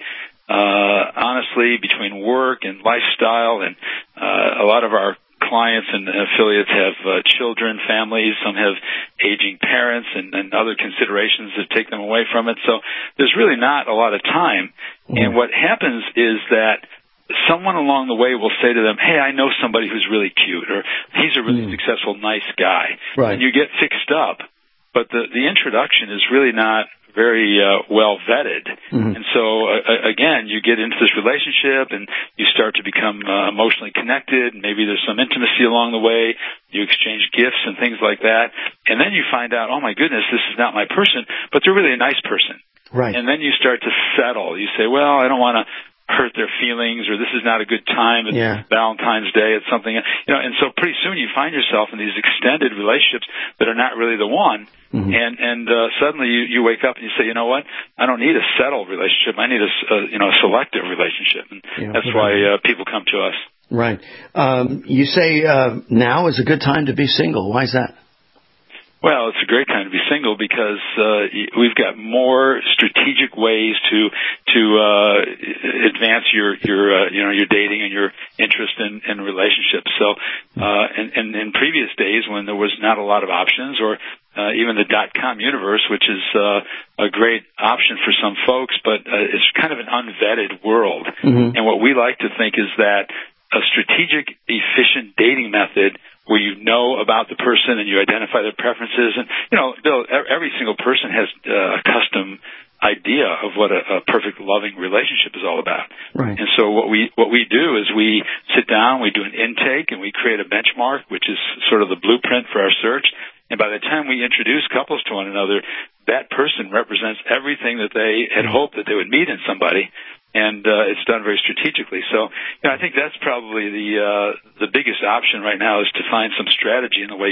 Uh honestly, between work and lifestyle, and uh a lot of our clients and affiliates have uh, children, families. Some have aging parents and, and other considerations that take them away from it. So there's really not a lot of time. Mm-hmm. And what happens is that someone along the way will say to them, hey, I know somebody who's really cute, or he's a really mm. successful, nice guy. Right. And you get fixed up. But the, the introduction is really not very uh, well vetted. Mm-hmm. And so, uh, again, you get into this relationship and you start to become uh, emotionally connected. And maybe there's some intimacy along the way. You exchange gifts and things like that. And then you find out, oh, my goodness, this is not my person, but they're really a nice person. Right. And then you start to settle. You say, well, I don't want to hurt their feelings, or this is not a good time. It's yeah. Valentine's Day. It's something, you know. And so pretty soon you find yourself in these extended relationships that are not really the one. Mm-hmm. And and uh, suddenly you, you wake up and you say, you know what? I don't need a settled relationship. I need a uh, you know a selective relationship. And yeah, that's why uh, people come to us. Right. Um, you say uh, now is a good time to be single. Why is that? Well, it's a great time to be single because uh, we've got more strategic ways to to uh, advance your your uh, you know your dating and your interest in, in relationships. So, uh, and, and in previous days when there was not a lot of options, or uh, even the dot-com universe, which is uh, a great option for some folks, but uh, it's kind of an unvetted world. Mm-hmm. And what we like to think is that a strategic, efficient dating method where you know about the person and you identify their preferences. And, you know, Bill, every single person has uh, a custom idea of what a, a perfect, loving relationship is all about. Right. And so what we what we do is we sit down, we do an intake, and we create a benchmark, which is sort of the blueprint for our search. And by the time we introduce couples to one another, that person represents everything that they had hoped that they would meet in somebody. And uh, it's done very strategically. So, you know, I think that's probably the uh, the biggest option right now, is to find some strategy in the way you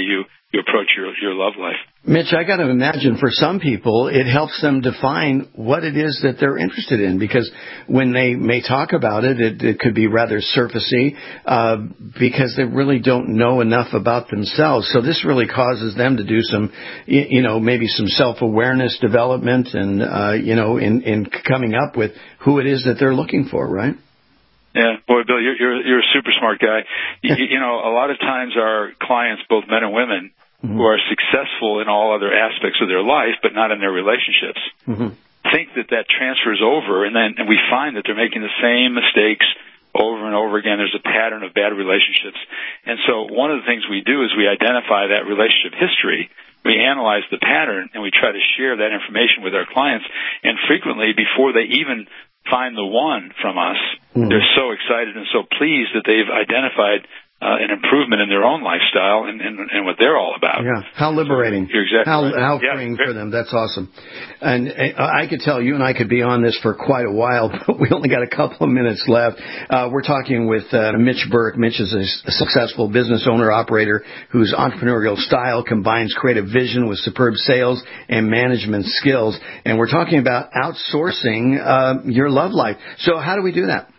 you approach your your love life. Mitch, I got to imagine for some people it helps them define what it is that they're interested in, because when they may talk about it, it, it could be rather surfacey uh, because they really don't know enough about themselves. So this really causes them to do some, you know, maybe some self-awareness development and, uh, you know, in, in coming up with who it is that they're looking for, right? Yeah, boy, Bill, you're you're, you're a super smart guy. you, you know, a lot of times our clients, both men and women, mm-hmm. who are successful in all other aspects of their life, but not in their relationships, mm-hmm. think that that transfers over, and then and we find that they're making the same mistakes over and over again. There's a pattern of bad relationships. And so one of the things we do is we identify that relationship history. We analyze the pattern, and we try to share that information with our clients. And frequently, before they even find the one from us, mm-hmm. they're so excited and so pleased that they've identified uh, an improvement in their own lifestyle and, and, and what they're all about. Yeah, how liberating. So you're exactly how, right. How yeah, freeing for them. That's awesome. And, and I could tell you and I could be on this for quite a while, but we only got a couple of minutes left. Uh, we're talking with uh, Mitch Burke. Mitch is a, a successful business owner-operator whose entrepreneurial style combines creative vision with superb sales and management skills. And we're talking about outsourcing uh, your love life. So how do we do that?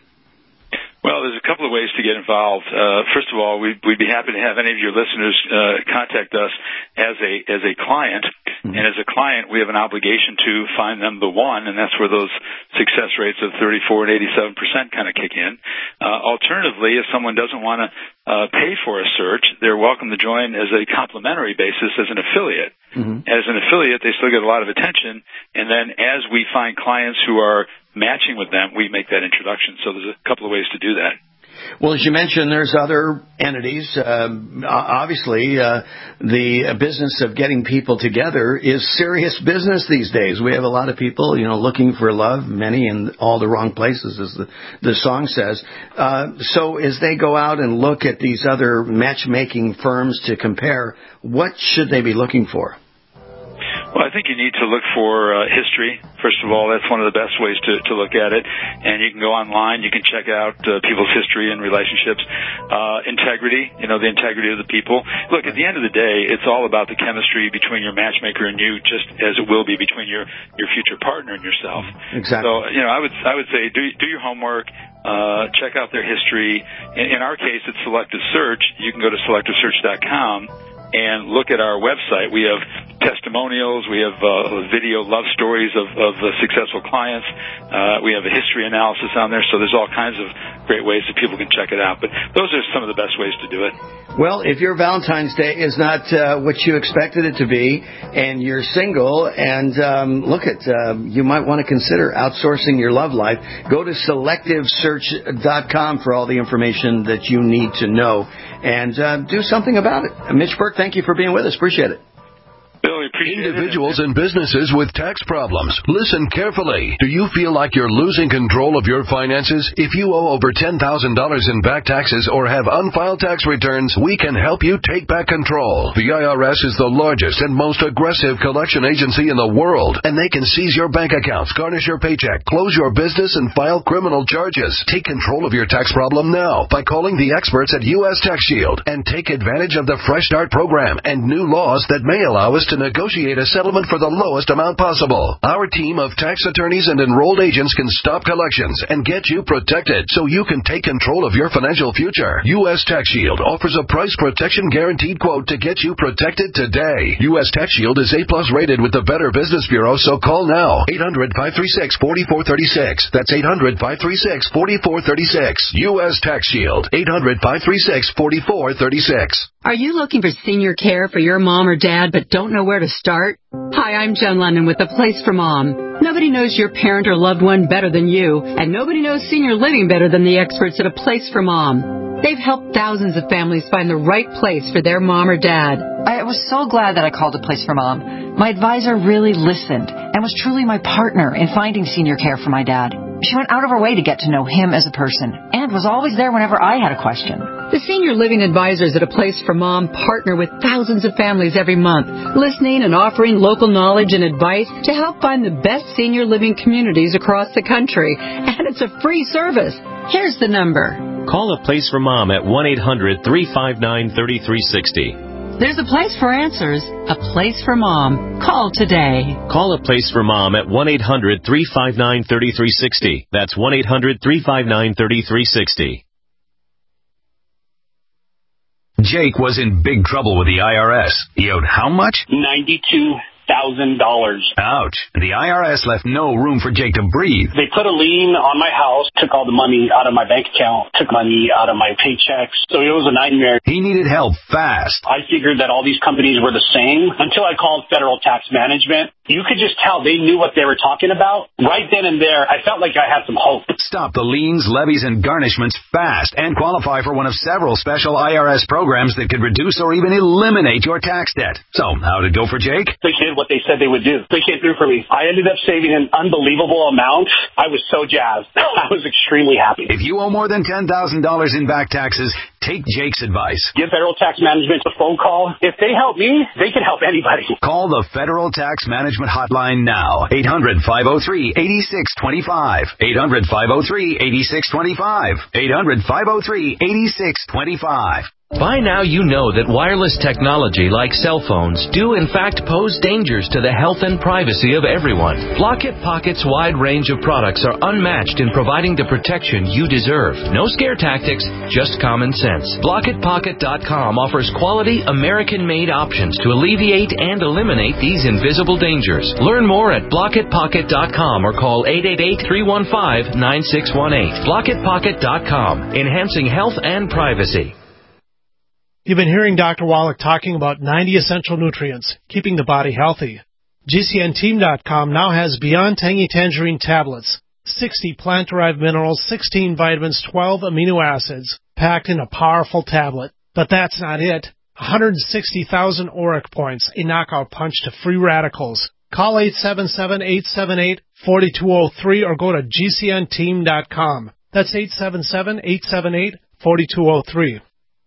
Well, there's a couple of ways to get involved. Uh, first of all, we'd, we'd be happy to have any of your listeners uh, contact us as a as a client. Mm-hmm. And as a client, we have an obligation to find them the one, and that's where those success rates of thirty-four and eighty-seven percent kind of kick in. Uh, alternatively, if someone doesn't want to uh, pay for a search, they're welcome to join as a complimentary basis as an affiliate. Mm-hmm. As an affiliate, they still get a lot of attention, and then as we find clients who are matching with them, we make that introduction. So there's a couple of ways to do that. Well, as you mentioned, there's other entities. Uh, obviously, uh, the business of getting people together is serious business these days. We have a lot of people, you know, looking for love, many in all the wrong places, as the, the song says. Uh, so as they go out and look at these other matchmaking firms to compare, what should they be looking for? Well, I think you need to look for uh, history. First of all, that's one of the best ways to, to look at it. And you can go online. You can check out uh, people's history and relationships. Uh, integrity, you know, the integrity of the people. Look, at the end of the day, it's all about the chemistry between your matchmaker and you, just as it will be between your, your future partner and yourself. Exactly. So, you know, I would I would say do do your homework. Uh, check out their history. In, in our case, it's Selective Search. You can go to selective search dot com and look at our website. We have testimonials. We have uh, video love stories of, of uh, successful clients. Uh, we have a history analysis on there. So there's all kinds of great ways that people can check it out. But those are some of the best ways to do it. Well, if your Valentine's Day is not uh, what you expected it to be, and you're single, and um, look at, uh, you might want to consider outsourcing your love life. Go to selective search dot com for all the information that you need to know, and uh, do something about it. Mitch Burke, thank you for being with us. Appreciate it. Bill, we appreciate Individuals it. and businesses with tax problems, listen carefully. Do you feel like you're losing control of your finances? If you owe over ten thousand dollars in back taxes or have unfiled tax returns, we can help you take back control. The I R S is the largest and most aggressive collection agency in the world, and they can seize your bank accounts, garnish your paycheck, close your business, and file criminal charges. Take control of your tax problem now by calling the experts at U S Tax Shield and take advantage of the Fresh Start program and new laws that may allow us to negotiate a settlement for the lowest amount possible. Our team of tax attorneys and enrolled agents can stop collections and get you protected so you can take control of your financial future. U S Tax Shield offers a price protection guaranteed quote to get you protected today. U S Tax Shield is A plus rated with the Better Business Bureau, so call now. eight hundred, five three six, four four three six. That's eight hundred, five three six, four four three six. U S Tax Shield. eight hundred, five three six, four four three six. Are you looking for senior care for your mom or dad but don't know where to start? Hi, I'm Jen London with A Place for Mom. Nobody knows your parent or loved one better than you, and nobody knows senior living better than the experts at A Place for Mom. They've helped thousands of families find the right place for their mom or dad. I was so glad that I called A Place for Mom. My advisor really listened and was truly my partner in finding senior care for my dad. She went out of her way to get to know him as a person and was always there whenever I had a question. The senior living advisors at A Place for Mom partner with thousands of families every month, listening and offering local knowledge and advice to help find the best senior living communities across the country. And it's a free service. Here's the number. Call A Place for Mom at one eight hundred, three five nine, three three six zero. There's a place for answers, a place for Mom. Call today. Call A Place for Mom at one eight hundred three five nine three three six zero. That's one eight hundred three five nine three three six zero. Jake was in big trouble with the I R S. He owed how much? ninety-two thousand dollars. Ouch. The I R S left no room for Jake to breathe. They put a lien on my house, took all the money out of my bank account, took money out of my paychecks. So it was a nightmare. He needed help fast. I figured that all these companies were the same until I called Federal Tax Management. You could just tell they knew what they were talking about. Right then and there, I felt like I had some hope. Stop the liens, levies, and garnishments fast and qualify for one of several special I R S programs that could reduce or even eliminate your tax debt. So, how'd it go for Jake? They did what they said they would do. They came through for me. I ended up saving an unbelievable amount. I was so jazzed. I was extremely happy. If you owe more than ten thousand dollars in back taxes, take Jake's advice. Give Federal Tax Management a phone call. If they help me, they can help anybody. Call the Federal Tax Management Hotline now. eight hundred five oh three eight six two five. eight hundred five oh three eight six two five. eight hundred five oh three eight six two five. By now you know that wireless technology like cell phones do in fact pose dangers to the health and privacy of everyone. Blockit Pocket's wide range of products are unmatched in providing the protection you deserve. No scare tactics, just common sense. Blockit Pocket dot com offers quality American-made options to alleviate and eliminate these invisible dangers. Learn more at Blockit Pocket dot com or call eight eight eight, three one five, nine six one eight. Blockit Pocket dot com, enhancing health and privacy. You've been hearing Doctor Wallach talking about ninety essential nutrients, keeping the body healthy. G C N team dot com now has Beyond Tangy Tangerine tablets, sixty plant-derived minerals, sixteen vitamins, twelve amino acids, packed in a powerful tablet. But that's not it. one hundred sixty thousand auric points, a knockout punch to free radicals. Call eight seven seven, eight seven eight, four two zero three or go to G C N team dot com. That's eight seven seven, eight seven eight, four two zero three.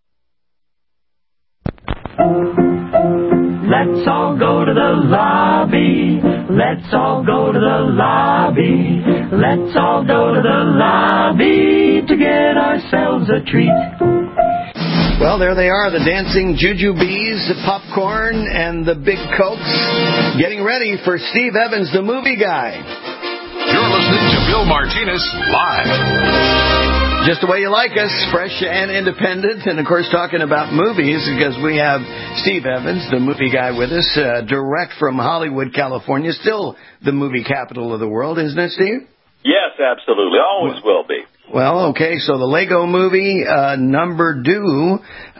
Let's all go to the lobby. Let's all go to the lobby. Let's all go to the lobby to get ourselves a treat. Well, there they are, the dancing jujubes, the popcorn, and the big cokes, getting ready for Steve Evans, the movie guy. You're listening to Bill Martinez Live. Just the way you like us, fresh and independent, and of course talking about movies, because we have Steve Evans, the movie guy, with us, uh, direct from Hollywood, California, still the movie capital of the world, isn't it, Steve? Yes, absolutely, always will be. Well, okay, so the Lego movie, uh, Number Two,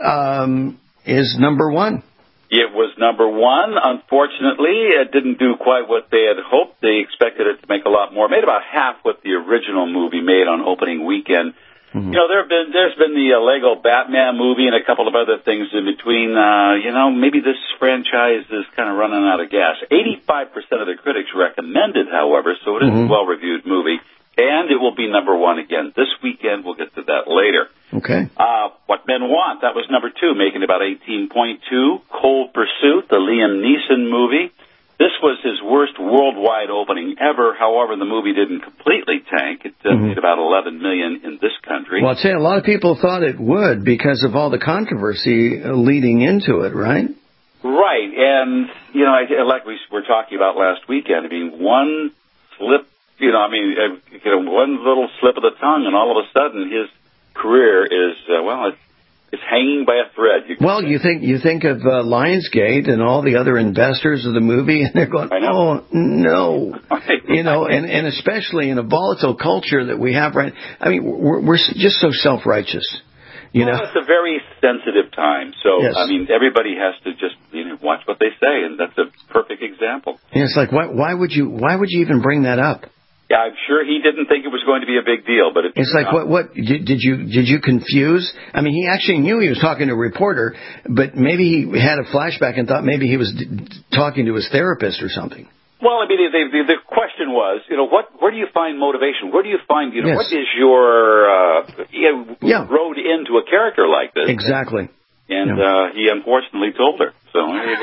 um, is number one. It was number one. Unfortunately, it didn't do quite what they had hoped. They expected it to make a lot more. It made about half what the original movie made on opening weekend. Mm-hmm. You know, there have been, there's been the uh, Lego Batman movie and a couple of other things in between. Uh, you know, maybe this franchise is kind of running out of gas. eighty-five percent of the critics recommend it, however, so it is mm-hmm. a well-reviewed movie. And it will be number one again this weekend. We'll get to that later. Okay. Uh, What Men Want, that was number two, making about eighteen point two. Cold Pursuit, the Liam Neeson movie. This was his worst worldwide opening ever. However, the movie didn't completely tank. It uh, mm-hmm. made about eleven million dollars in this country. Well, I'd say a lot of people thought it would because of all the controversy leading into it, right? Right. And, you know, I, like we were talking about last weekend, I mean, one slip, you know, I mean, you know, one little slip of the tongue, and all of a sudden his career is, uh, well, it's, it's hanging by a thread. You well, say. you think you think of uh, Lionsgate and all the other investors of the movie, and they're going, "Oh no," you know, and and especially in a volatile culture that we have right. I mean, we're we're just so self-righteous, you well, know. It's a very sensitive time, so yes. I mean, everybody has to just you know watch what they say, and that's a perfect example. Yeah, it's like why why would you why would you even bring that up? Yeah, I'm sure he didn't think it was going to be a big deal, but it it's like what what did, did you did you confuse? I mean, he actually knew he was talking to a reporter, but maybe he had a flashback and thought maybe he was d- talking to his therapist or something. Well, I mean, the, the, the question was, you know, what where do you find motivation? Where do you find, you know, yes. what is your uh, you know, yeah. road into a character like this? Exactly. And yeah. uh, he unfortunately told her. So there you go.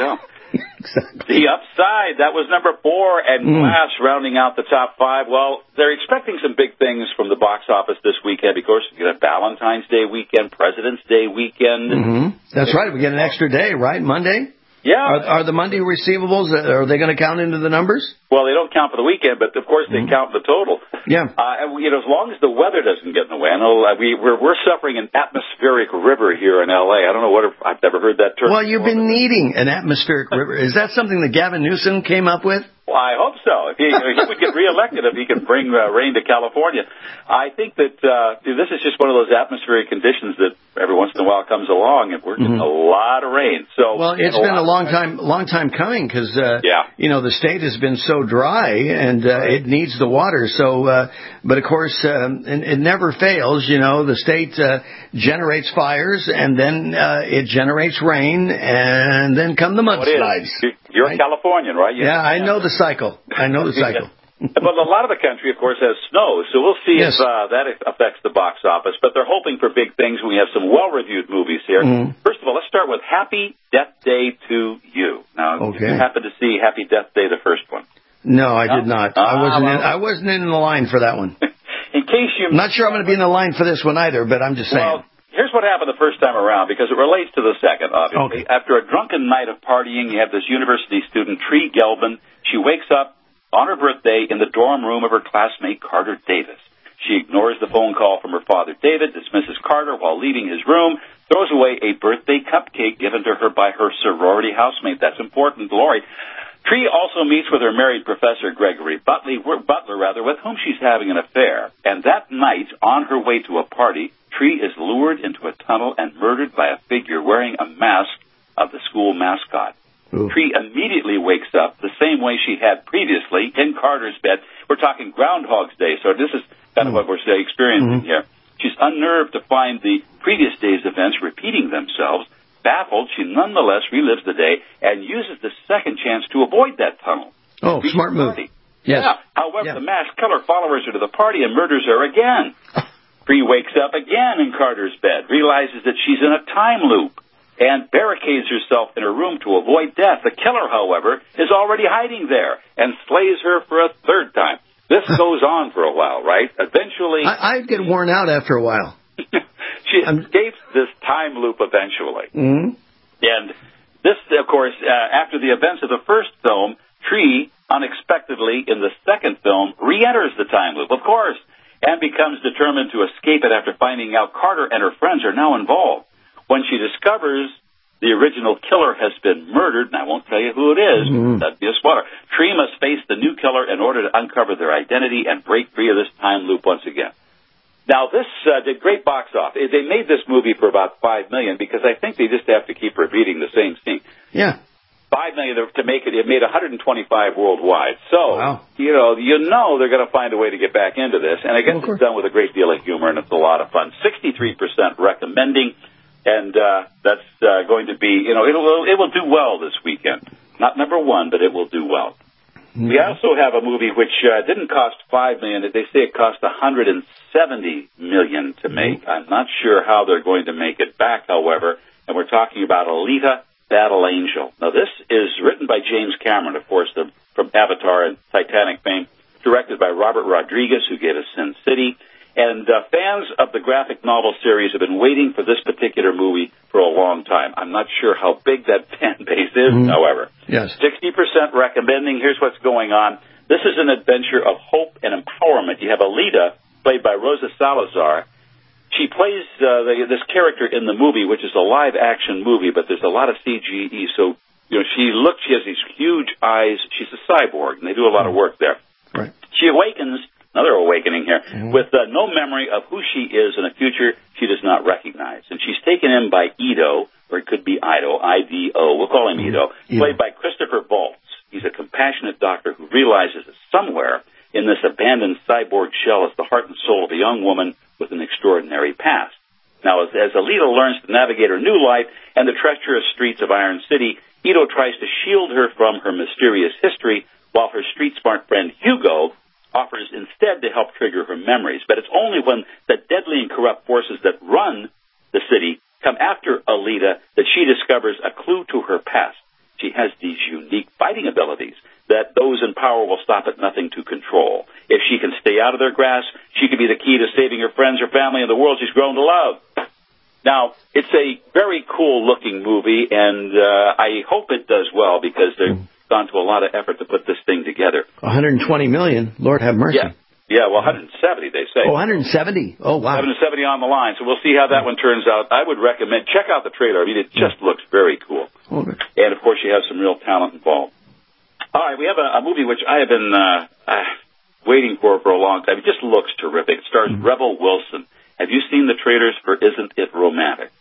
Exactly. The upside, that was number four, and Mm. Glass rounding out the top five. Well, they're expecting some big things from the box office this weekend. Of course, you get a Valentine's Day weekend, President's Day weekend. Mm-hmm. That's right. We get an extra day, right? Monday? Yeah. Are, are the Monday receivables, are they going to count into the numbers? Well, they don't count for the weekend, but of course they mm-hmm. count the total. Yeah. Uh, and, you know, as long as the weather doesn't get in the way. I know uh, we, we're, we're suffering an atmospheric river here in L A. I don't know what if, I've never heard that term. Well, you've been needing an atmospheric river. Is that something that Gavin Newsom came up with? Well, I hope so. If he, he would get reelected if he could bring uh, rain to California. I think that uh, this is just one of those atmospheric conditions that every once in a while comes along, and we're getting mm-hmm. a lot of rain. So well, it's a been a long time, time, long time coming because uh, yeah. you know the state has been so dry and uh, it needs the water. So, uh, but of course, um, it, it never fails. You know, the state uh, generates fires, and then uh, it generates rain, and then come the mudslides. Oh, You're right? a Californian, right? You yeah, I know the cycle. I know the cycle. But a lot of the country, of course, has snow, so we'll see yes. if uh, that affects the box office. But they're hoping for big things, and we have some well-reviewed movies here. Mm-hmm. First of all, let's start with Happy Death Day to You. Now, okay. did you happen to see Happy Death Day, the first one? No, I did not. Uh, I wasn't. well, in, I wasn't in the line for that one. In case you, I'm not sure I'm going to be in the line for this one either, but I'm just saying. Well, here's what happened the first time around, because it relates to the second, obviously. Okay. After a drunken night of partying, you have this university student, Tree Gelbin. She wakes up on her birthday in the dorm room of her classmate, Carter Davis. She ignores the phone call from her father, David, dismisses Carter while leaving his room, throws away a birthday cupcake given to her by her sorority housemate. That's important, Lori. Tree also meets with her married professor, Gregory Butler, Butler, rather, with whom she's having an affair. And that night, on her way to a party, Tree is lured into a tunnel and murdered by a figure wearing a mask of the school mascot. Ooh. Tree immediately wakes up the same way she had previously in Carter's bed. We're talking Groundhog's Day, so this is kind of what we're say, experiencing mm-hmm. here. She's unnerved to find the previous day's events repeating themselves. Baffled, she nonetheless relives the day and uses the second chance to avoid that tunnel. Oh, smart move. Yes. Yeah. However, yeah. the masked killer follows her to the party and murders her again. Tree wakes up again in Carter's bed, realizes that she's in a time loop, and barricades herself in her room to avoid death. The killer, however, is already hiding there and slays her for a third time. This goes on for a while, right? Eventually... I, I'd get worn out after a while. She escapes this time loop eventually. Mm-hmm. And this, of course, uh, after the events of the first film, Tree, unexpectedly, in the second film, re-enters the time loop, of course, and becomes determined to escape it after finding out Carter and her friends are now involved. When she discovers the original killer has been murdered, and I won't tell you who it is, mm-hmm. that'd be a spoiler, Tree must face the new killer in order to uncover their identity and break free of this time loop once again. Now, this uh, did great box office. They made this movie for about five million dollars because I think they just have to keep repeating the same scene. Yeah. Five million dollars to make it. It made one hundred twenty-five worldwide. So, wow. you know, you know they're going to find a way to get back into this. And I guess well, it's done with a great deal of humor, and it's a lot of fun. sixty-three percent recommending, and uh, that's uh, going to be, you know, it will it will do well this weekend. Not number one, but it will do well. Mm-hmm. We also have a movie which uh, didn't cost five million dollars. They say it cost one hundred seventy million dollars to make. Mm-hmm. I'm not sure how they're going to make it back, however, and we're talking about Alita: Battle Angel. Now, this is written by James Cameron, of course, the, from Avatar and Titanic fame, directed by Robert Rodriguez, who gave us Sin City. And uh, fans of the graphic novel series have been waiting for this particular movie for a long time. I'm not sure how big that fan base is, mm-hmm. however. Yes. sixty percent recommending. Here's what's going on. This is an adventure of hope and empowerment. You have Alita, played by Rosa Salazar. She plays uh, the, this character in the movie, which is a live-action movie, but there's a lot of C G E. So, you know, she looks, she has these huge eyes. She's a cyborg, and they do a lot of work there. Right. She awakens, another awakening here, mm-hmm. with uh, no memory of who she is in a future she does not recognize. And she's taken in by Ido, or it could be Ido, I D O. We'll call him mm-hmm. Ido, yeah. played by Christopher Waltz. He's a compassionate doctor who realizes that somewhere in this abandoned cyborg shell is the heart and soul of a young woman with an extraordinary past. Now, as, as Alita learns to navigate her new life and the treacherous streets of Iron City, Ido tries to shield her from her mysterious history, while her street-smart friend Hugo offers instead to help trigger her memories. But it's only when the deadly and corrupt forces that run the city come after Alita that she discovers a clue to her past. She has these unique fighting abilities that those in power will stop at nothing to control. If she can stay out of their grasp, she could be the key to saving her friends, her family, and the world she's grown to love. Now, it's a very cool-looking movie, and uh, I hope it does well because they've gone to a lot of effort to put this thing together. one hundred twenty million dollars. Lord have mercy. Yeah, yeah. Well, one hundred seventy, they say. Oh, one hundred seventy. Oh, wow. one hundred seventy on the line, so we'll see how that one turns out. I would recommend, check out the trailer. I mean, it just looks very cool. Okay. And, of course, you have some real talent involved. All right, we have a, a movie which I have been uh, uh, waiting for for a long time. It just looks terrific. It stars mm-hmm. Rebel Wilson. Have you seen the trailers for Isn't It Romantic?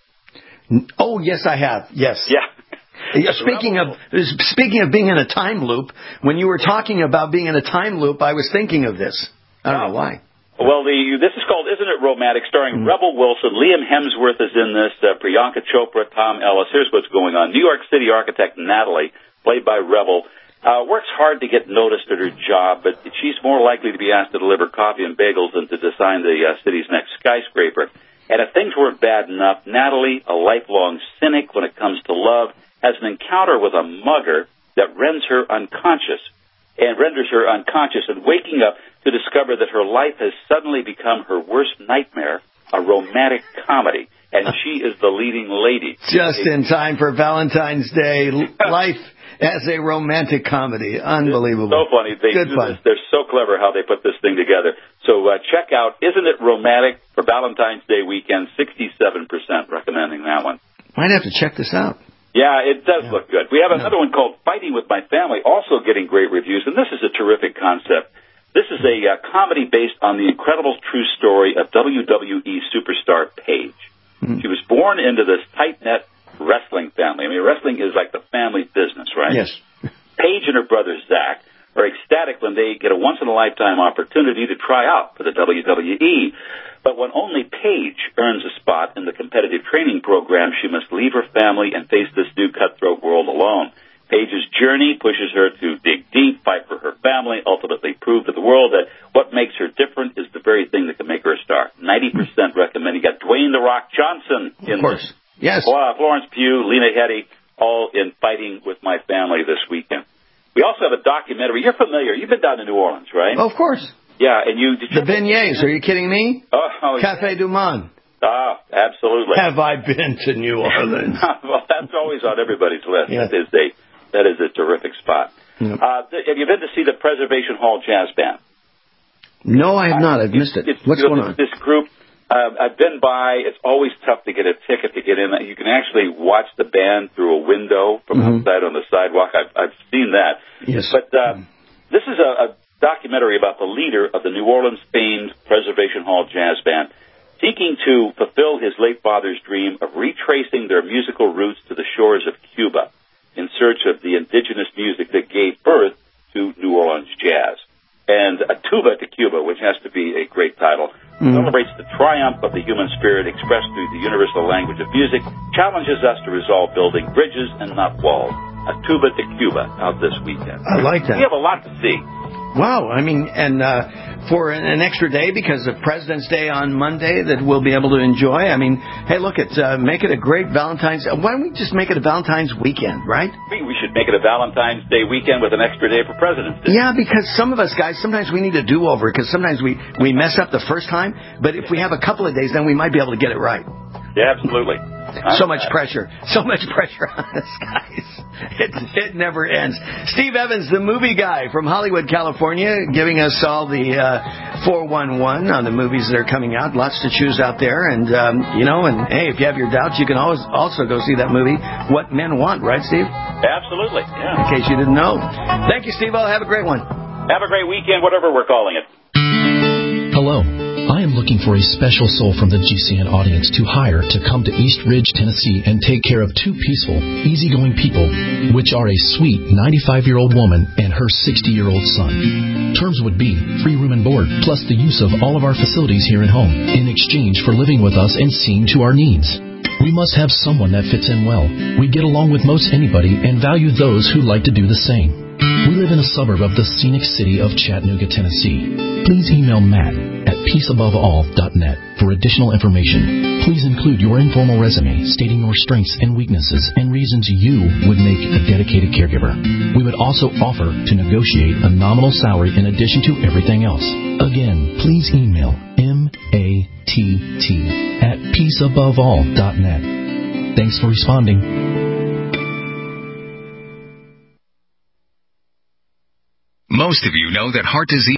Oh, yes, I have. Yes. Yeah. Yeah, speaking of speaking of being in a time loop, when you were talking about being in a time loop, I was thinking of this. I don't know why. Well, the this is called Isn't It Romantic, starring mm-hmm. Rebel Wilson. Liam Hemsworth is in this. Uh, Priyanka Chopra, Tom Ellis. Here's what's going on. New York City architect Natalie, played by Rebel, uh, works hard to get noticed at her job, but she's more likely to be asked to deliver coffee and bagels than to design the uh, city's next skyscraper. And if things weren't bad enough, Natalie, a lifelong cynic when it comes to love, has an encounter with a mugger that renders her unconscious and renders her unconscious and waking up to discover that her life has suddenly become her worst nightmare, a romantic comedy, and she is the leading lady. Just in time for Valentine's Day. Life as a romantic comedy. Unbelievable. It's so funny. They Good do fun. This. They're so clever how they put this thing together. So uh, check out Isn't It Romantic for Valentine's Day weekend, sixty-seven percent recommending that one. Might have to check this out. Yeah, it does Yeah. look good. We have another one called Fighting with My Family, also getting great reviews, and this is a terrific concept. This is a uh, comedy based on the incredible true story of W W E superstar Paige. Mm-hmm. She was born into this tight-knit wrestling family. I mean, wrestling is like the family business, right? Yes. Paige and her brother Zach are ecstatic when they get a once-in-a-lifetime opportunity to try out for the W W E. But when only Paige earns a spot in the competitive training program, she must leave her family and face this new cutthroat world alone. Paige's journey pushes her to dig deep, fight for her family, ultimately prove to the world that what makes her different is the very thing that can make her a star. ninety percent recommend. You got Dwayne The Rock Johnson in Of course. this. Yes. Florence Pugh, Lena Headey, all in Fighting with My Family this weekend. We also have a documentary. You're familiar. You've been down to New Orleans, right? Oh, of course. Yeah, and you... Did you the beignets. Are you kidding me? Oh, oh Café du Monde. Ah, absolutely. Have I been to New Orleans? Well, that's always on everybody's list. Yeah. That is a that is a terrific spot. Yep. Uh, th- have you been to see the Preservation Hall Jazz Band? No, I have not. I've missed it. It's, What's you know, going on? This group, uh, I've been by. It's always tough to get a ticket to get in. You can actually watch the band through a window from Mm-hmm. outside on the sidewalk. I've, I've seen that. Yes. But uh, this is a, a documentary about the leader of the New Orleans famed Preservation Hall Jazz Band, seeking to fulfill his late father's dream of retracing their musical roots to the shores of Cuba in search of the indigenous music that gave birth to New Orleans jazz. And A Tuba to Cuba, which has to be a great title, mm-hmm. celebrates the triumph of the human spirit expressed through the universal language of music, challenges us to resolve building bridges and not walls. A Tuba to Cuba out this weekend. I like that. We have a lot to see. Wow, I mean, and uh, for an, an extra day because of President's Day on Monday that we'll be able to enjoy. I mean, hey, look, it uh, make it a great Valentine's. Why don't we just make it a Valentine's weekend, right? I think we should make it a Valentine's Day weekend with an extra day for President's Day. Yeah, because some of us guys, sometimes we need a do-over because sometimes we, we mess up the first time. But if we have a couple of days, then we might be able to get it right. Yeah, absolutely. So much pressure. So much pressure on us, guys. It, it never ends. Steve Evans, the movie guy from Hollywood, California, giving us all the uh, four one one on the movies that are coming out. Lots to choose out there. And, um, you know, and, hey, if you have your doubts, you can always also go see that movie, What Men Want, right, Steve? Absolutely, yeah. In case you didn't know. Thank you, Steve. I'll have a great one. Have a great weekend, whatever we're calling it. Hello. I am looking for a special soul from the G C N audience to hire to come to East Ridge, Tennessee and take care of two peaceful, easygoing people, which are a sweet ninety-five-year-old woman and her sixty-year-old son. Terms would be free room and board, plus the use of all of our facilities here at home, in exchange for living with us and seeing to our needs. We must have someone that fits in well. We get along with most anybody and value those who like to do the same. We live in a suburb of the scenic city of Chattanooga, Tennessee. Please email Matt at peace above all dot net for additional information. Please include your informal resume stating your strengths and weaknesses and reasons you would make a dedicated caregiver. We would also offer to negotiate a nominal salary in addition to everything else. Again, please email M A T T at peace above all dot net. Thanks for responding. Most of you know that heart disease